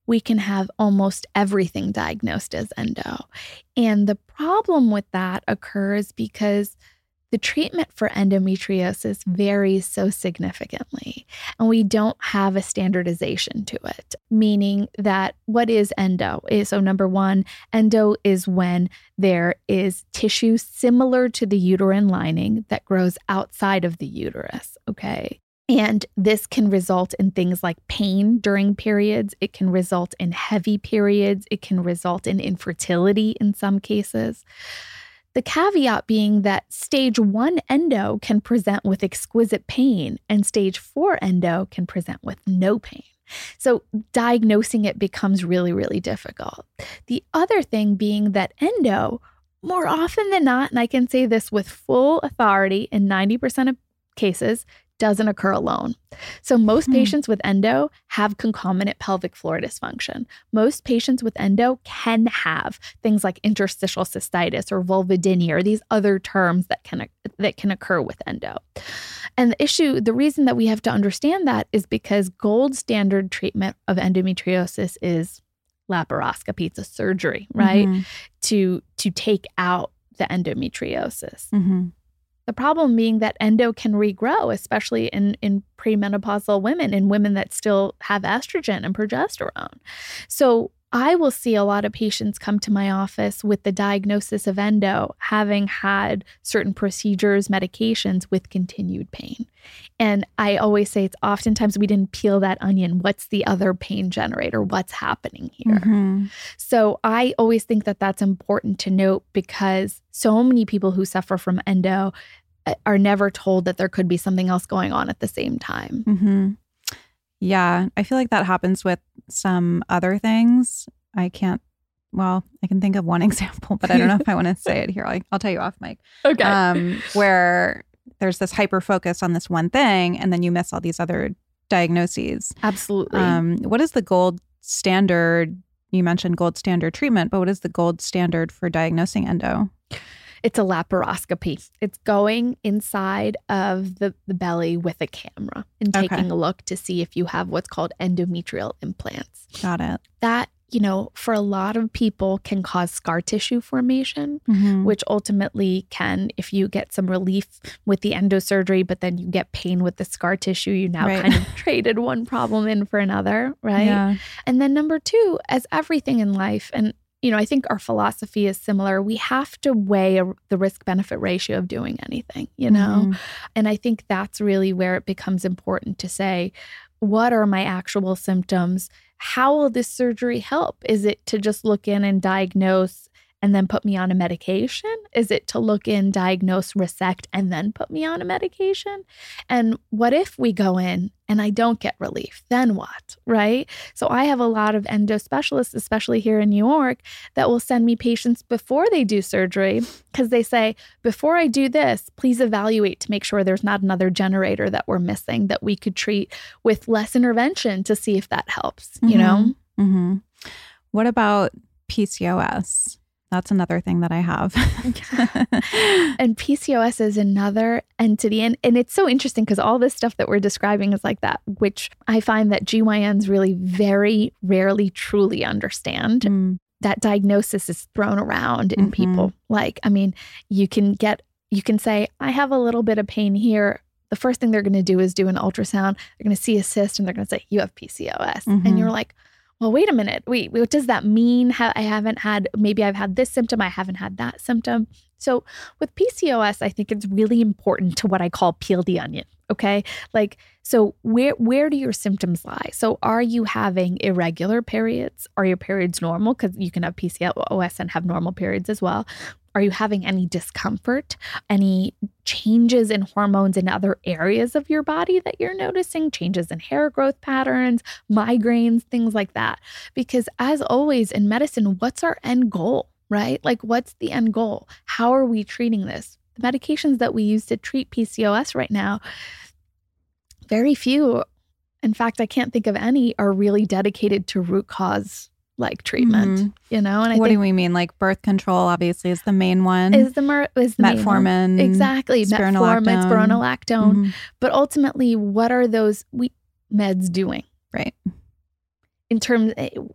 we can have almost everything diagnosed as endo. And the problem with that occurs because the treatment for endometriosis varies so significantly, and we don't have a standardization to it, meaning that what is endo? So number one, endo is when there is tissue similar to the uterine lining that grows outside of the uterus, okay? And this can result in things like pain during periods. It can result in heavy periods. It can result in infertility in some cases. The caveat being that stage 1 endo can present with exquisite pain and stage 4 endo can present with no pain. So diagnosing it becomes really, really difficult. The other thing being that endo, more often than not, and I can say this with full authority in 90% of cases, doesn't occur alone. So most patients with endo have concomitant pelvic floor dysfunction. Most patients with endo can have things like interstitial cystitis or vulvodynia or these other terms that can occur with endo. And the reason that we have to understand that is because gold standard treatment of endometriosis is laparoscopy. It's a surgery, right? To take out the endometriosis. The problem being that endo can regrow, especially in premenopausal women and women that still have estrogen and progesterone. So I will see a lot of patients come to my office with the diagnosis of endo, having had certain procedures, medications with continued pain. And I always say it's oftentimes we didn't peel that onion. What's the other pain generator? What's happening here? So I always think that that's important to note because so many people who suffer from endo are never told that there could be something else going on at the same time. Yeah, I feel like that happens with some other things. I can think of one example, but I don't know if I want to say it here. I'll tell you off mic. Okay. Where there's this hyper focus on this one thing, and then you miss all these other diagnoses. Absolutely. What is the gold standard? You mentioned gold standard treatment, but what is the gold standard for diagnosing endo? It's a laparoscopy. It's going inside of the belly with a camera and taking a look to see if you have what's called endometrial implants. Got it. That, for a lot of people can cause scar tissue formation, which ultimately can, if you get some relief with the endosurgery, but then you get pain with the scar tissue, you now kind of traded one problem in for another, right? Yeah. And then number two, as everything in life, and I think our philosophy is similar. We have to weigh the risk-benefit ratio of doing anything, And I think that's really where it becomes important to say, what are my actual symptoms? How will this surgery help? Is it to just look in and diagnose and then put me on a medication? Is it to look in, diagnose, resect, and then put me on a medication? And what if we go in and I don't get relief? Then what, right? So I have a lot of endo specialists, especially here in New York, that will send me patients before they do surgery because they say, before I do this, please evaluate to make sure there's not another generator that we're missing that we could treat with less intervention to see if that helps, What about PCOS? That's another thing that I have. And PCOS is another entity. And it's so interesting because all this stuff that we're describing is like that, which I find that GYNs really very rarely truly understand. That diagnosis is thrown around in people. You can say, I have a little bit of pain here. The first thing they're going to do is do an ultrasound. They're going to see a cyst and they're going to say, you have PCOS. And you're like, well, wait a minute. Wait, what does that mean? Maybe I've had this symptom. I haven't had that symptom. So with PCOS, I think it's really important to what I call peel the onion. Okay. So where do your symptoms lie? So are you having irregular periods? Are your periods normal? Because you can have PCOS and have normal periods as well. Are you having any discomfort, any changes in hormones in other areas of your body that you're noticing, changes in hair growth patterns, migraines, things like that? Because as always in medicine, what's our end goal, right? What's the end goal? How are we treating this? The medications that we use to treat PCOS right now, very few, in fact, I can't think of any, are really dedicated to root cause treatment, And what do we mean? Birth control obviously is the main one. Is the metformin. Exactly. Metformin, spironolactone. But ultimately, what are those meds doing? Right. in terms,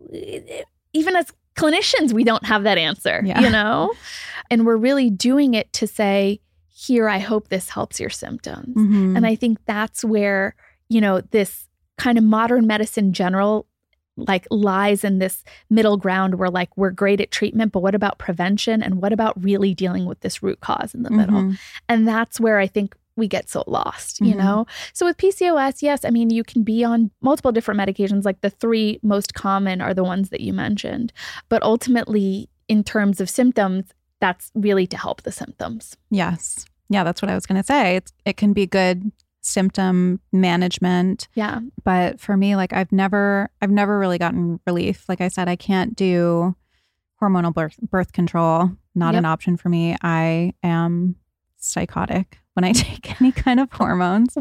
even as clinicians, we don't have that answer, you know? And we're really doing it to say, here, I hope this helps your symptoms. And I think that's where, you know, this kind of modern medicine general like lies in this middle ground where like we're great at treatment, but what about prevention? And what about really dealing with this root cause in the middle? And that's where I think we get so lost, you know? So with PCOS, yes, I mean, you can be on multiple different medications. Like the 3 most common are the ones that you mentioned. But ultimately, in terms of symptoms, that's really to help the symptoms. Yes. Yeah, that's what I was going to say. It can be good symptom management. Yeah. But for me, like I've never really gotten relief. Like I said, I can't do hormonal birth control. Not an option for me. I am psychotic when I take any kind of hormones.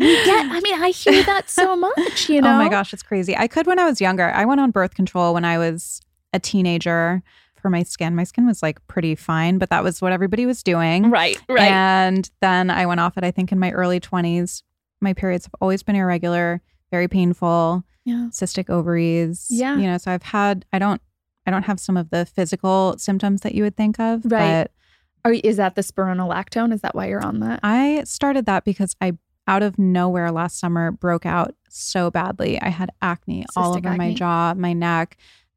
I hear that so much, you know? Oh my gosh, it's crazy. I could when I was younger. I went on birth control when I was a teenager for my skin. My skin was like pretty fine, but that was what everybody was doing. Right. And then I went off it, I think in my early 20s. My periods have always been irregular, very painful, cystic ovaries. Yeah. You know, so I don't have some of the physical symptoms that you would think of. Right. But is that the spironolactone? Is that why you're on that? I started that because I, out of nowhere last summer, broke out so badly. I had acne all over my jaw, my neck,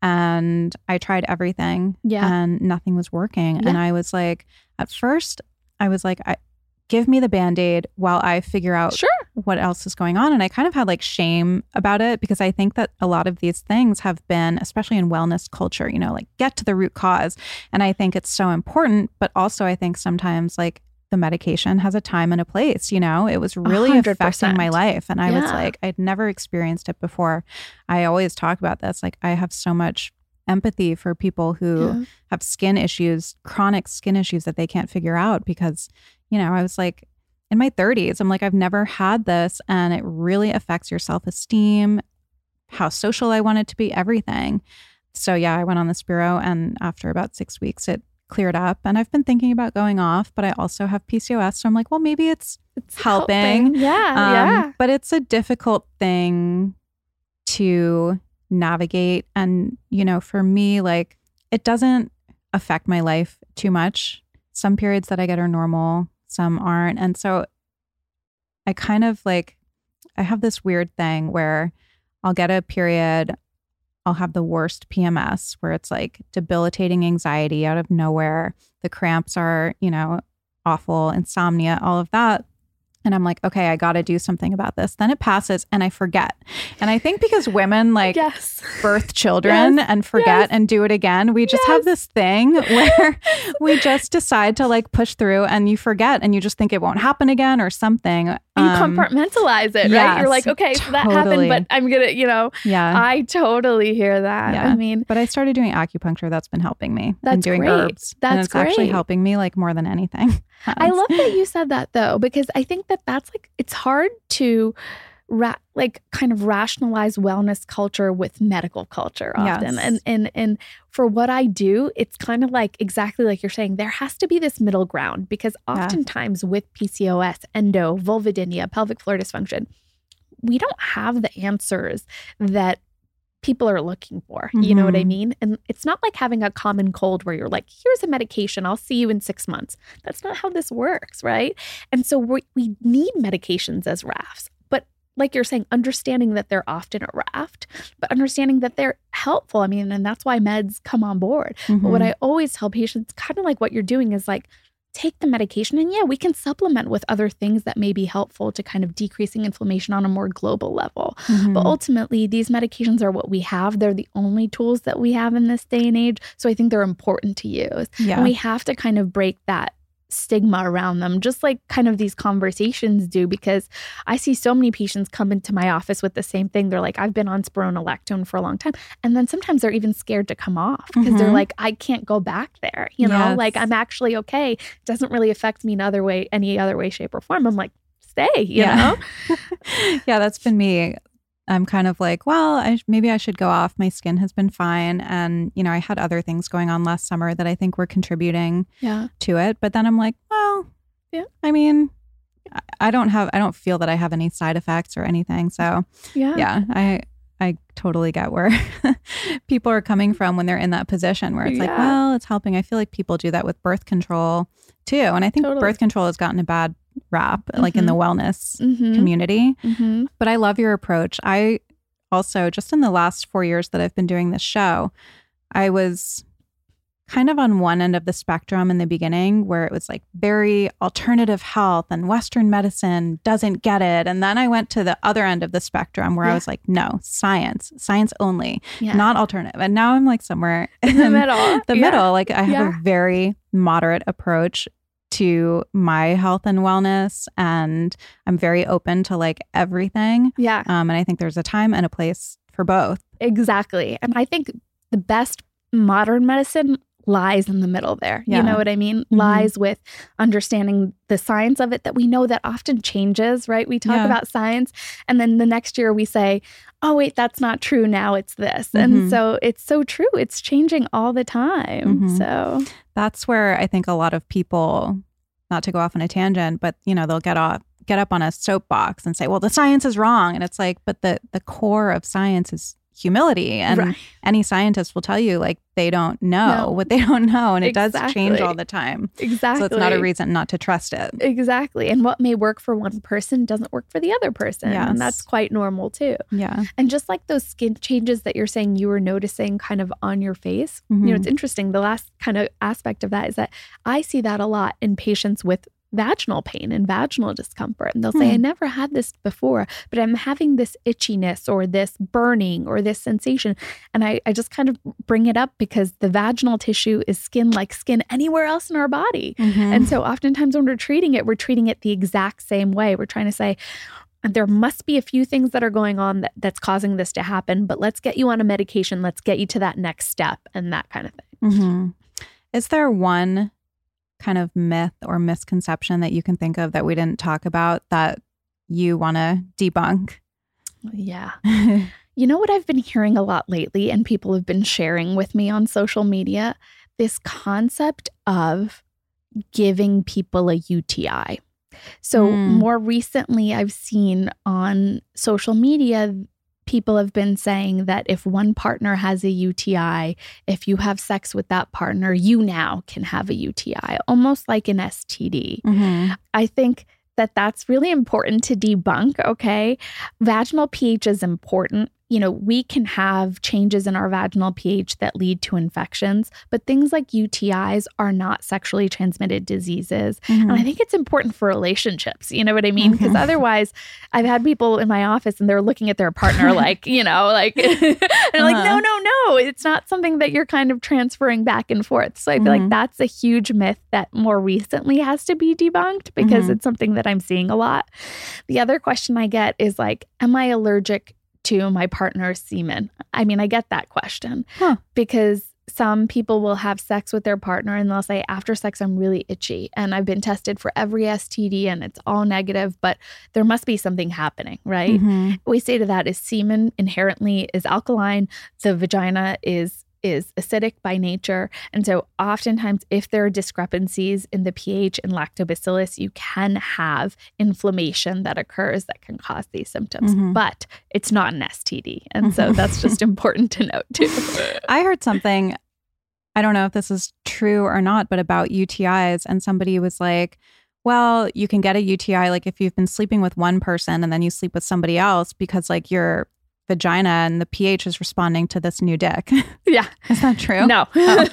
and I tried everything and nothing was working. And I was like, at first, I was like, give me the Band-Aid while I figure out what else is going on. And I kind of had like shame about it because I think that a lot of these things have been, especially in wellness culture, you know, like get to the root cause. And I think it's so important, but also I think sometimes like the medication has a time and a place, you know, it was really 100%. Affecting my life. And I was like, I'd never experienced it before. I always talk about this. Like I have so much empathy for people who have skin issues, chronic skin issues that they can't figure out because, you know, I was like in my 30s, I'm like, I've never had this and it really affects your self-esteem, how social I want it to be, everything. So yeah, I went on the Spiro and after about 6 weeks, it cleared up and I've been thinking about going off, but I also have PCOS. So I'm like, well, maybe it's helping. But it's a difficult thing to navigate. And, you know, for me, like it doesn't affect my life too much. Some periods that I get are normal, some aren't. And so I kind of like, I have this weird thing where I'll get a period, I'll have the worst PMS where it's like debilitating anxiety out of nowhere. The cramps are, you know, awful, insomnia, all of that. And I'm like, okay, I got to do something about this. Then it passes and I forget. And I think because women like birth children and forget and do it again, we just have this thing where we just decide to like push through and you forget and you just think it won't happen again or something. You compartmentalize it, right? You're like, okay, so that happened, but I'm going to, you know, I totally hear that. Yeah. I mean, but I started doing acupuncture. That's been helping me. That's and doing great. herbs. That's and it's actually helping me like more than anything. I love that you said that though, because I think that that's like, it's hard to kind of rationalize wellness culture with medical culture often. Yes. And for what I do, it's kind of like exactly like you're saying, there has to be this middle ground because oftentimes with PCOS, endo, vulvodynia, pelvic floor dysfunction, we don't have the answers that people are looking for. You know what I mean? And it's not like having a common cold where you're like, here's a medication, I'll see you in 6 months. That's not how this works, right? And so we need medications as RAFs. But like you're saying, understanding that they're often a raft, but understanding that they're helpful. I mean, and that's why meds come on board. But what I always tell patients, kind of like what you're doing is like, take the medication and we can supplement with other things that may be helpful to kind of decreasing inflammation on a more global level. But ultimately, these medications are what we have. They're the only tools that we have in this day and age. So I think they're important to use. And we have to kind of break that stigma around them, just like kind of these conversations do, because I see so many patients come into my office with the same thing. They're like, I've been on spironolactone for a long time. And then sometimes they're even scared to come off because they're like, I can't go back there. You know, like I'm actually okay. It doesn't really affect me in any other way, shape or form. I'm like, stay, you know? Yeah, that's been me. I'm kind of like, well, maybe I should go off. My skin has been fine. And, you know, I had other things going on last summer that I think were contributing to it. But then I'm like, well, I mean, I don't feel that I have any side effects or anything. So I I totally get where people are coming from when they're in that position where it's like, well, it's helping. I feel like people do that with birth control too. And I think birth control has gotten a bad rap, like in the wellness community. But I love your approach. I also, just in the last 4 years that I've been doing this show, I was kind of on one end of the spectrum in the beginning where it was like very alternative health and Western medicine doesn't get it. And then I went to the other end of the spectrum where I was like, no, science only, not alternative. And now I'm like somewhere in the middle. Like I have a very moderate approach to my health and wellness, and I'm very open to like everything. Yeah. And I think there's a time and a place for both. Exactly. And I think the best modern medicine lies in the middle there. You know what I mean? Lies with understanding the science of it that we know that often changes, right? We talk about science and then the next year we say, oh, wait, that's not true. Now it's this. And so it's so true. It's changing all the time. So that's where I think a lot of people, not to go off on a tangent, but you know, they'll get up on a soapbox and say, well, the science is wrong. And it's like, but the core of science is humility. And any scientist will tell you like they don't know what they don't know. And it does change all the time. Exactly. So it's not a reason not to trust it. Exactly. And what may work for one person doesn't work for the other person. Yes. And that's quite normal too. Yeah. And just like those skin changes that you're saying you were noticing kind of on your face, you know, it's interesting. The last kind of aspect of that is that I see that a lot in patients with vaginal pain and vaginal discomfort. And they'll say, I never had this before, but I'm having this itchiness or this burning or this sensation. And I just kind of bring it up because the vaginal tissue is skin like skin anywhere else in our body. And so oftentimes when we're treating it the exact same way. We're trying to say, there must be a few things that are going on that's causing this to happen, but let's get you on a medication. Let's get you to that next step and that kind of thing. Is there one kind of myth or misconception that you can think of that we didn't talk about that you want to debunk? Yeah. You know what I've been hearing a lot lately, and people have been sharing with me on social media, this concept of giving people a UTI. So more recently, I've seen on social media, people have been saying that if one partner has a UTI, if you have sex with that partner, you now can have a UTI, almost like an STD. I think that that's really important to debunk, okay? Vaginal pH is important. You know, we can have changes in our vaginal pH that lead to infections, but things like UTIs are not sexually transmitted diseases. And I think it's important for relationships, you know what I mean? Because otherwise, I've had people in my office and they're looking at their partner like, you know, like, and I'm like, no, it's not something that you're kind of transferring back and forth. So I feel like that's a huge myth that more recently has to be debunked because it's something that I'm seeing a lot. The other question I get is like, am I allergic to my partner's semen? I mean, I get that question because some people will have sex with their partner and they'll say, after sex, I'm really itchy and I've been tested for every STD and it's all negative, but there must be something happening, right? We say to that is semen inherently is alkaline. The vagina is acidic by nature. And so oftentimes if there are discrepancies in the pH and lactobacillus, you can have inflammation that occurs that can cause these symptoms, but it's not an STD. And so that's just important to note too. I heard something, I don't know if this is true or not, but about UTIs, and somebody was like, well, you can get a UTI like if you've been sleeping with one person and then you sleep with somebody else because like your vagina and the pH is responding to this new dick. Yeah. Is that true? No.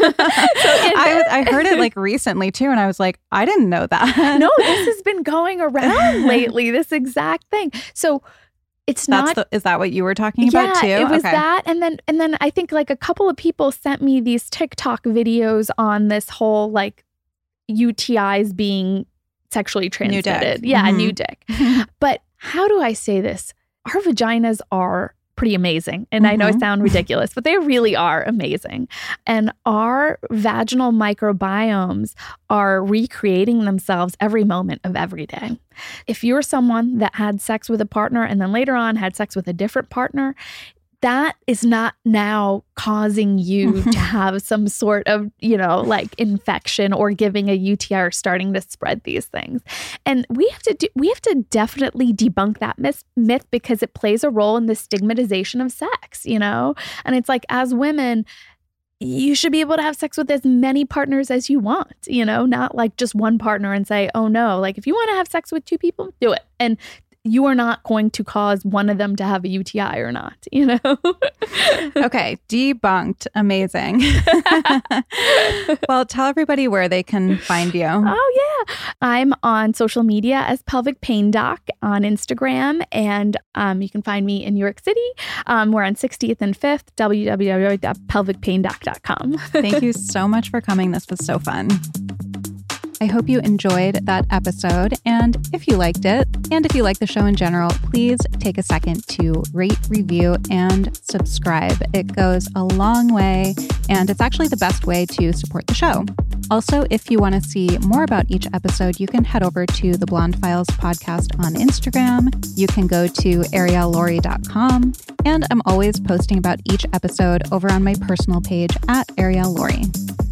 I heard it like recently too. And I was like, I didn't know that. No, this has been going around lately, this exact thing. So it's not. Is that what you were talking about too? It was that. And then I think like a couple of people sent me these TikTok videos on this whole like UTIs being sexually transmitted. New dick. But how do I say this? Our vaginas are pretty amazing. And I know I sound ridiculous, but they really are amazing. And our vaginal microbiomes are recreating themselves every moment of every day. If you're someone that had sex with a partner and then later on had sex with a different partner, that is not now causing you to have some sort of, like infection or giving a UTI or starting to spread these things. And we have to definitely debunk that myth because it plays a role in the stigmatization of sex, And it's like, as women, you should be able to have sex with as many partners as you want, not like just one partner and say, oh no, like if you want to have sex with two people, do it. And you are not going to cause one of them to have a UTI or not, Okay, debunked. Amazing. Well, tell everybody where they can find you. Oh, yeah. I'm on social media as Pelvic Pain Doc on Instagram, and you can find me in New York City. We're on 60th and 5th, www.pelvicpaindoc.com. Thank you so much for coming. This was so fun. I hope you enjoyed that episode, and if you liked it, and if you like the show in general, please take a second to rate, review, and subscribe. It goes a long way, and it's actually the best way to support the show. Also, if you want to see more about each episode, you can head over to the Blonde Files podcast on Instagram. You can go to ariellaurie.com, and I'm always posting about each episode over on my personal page at Arielle Laurie.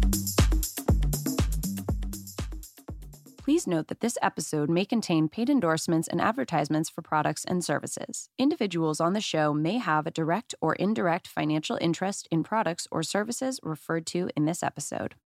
Please note that this episode may contain paid endorsements and advertisements for products and services. Individuals on the show may have a direct or indirect financial interest in products or services referred to in this episode.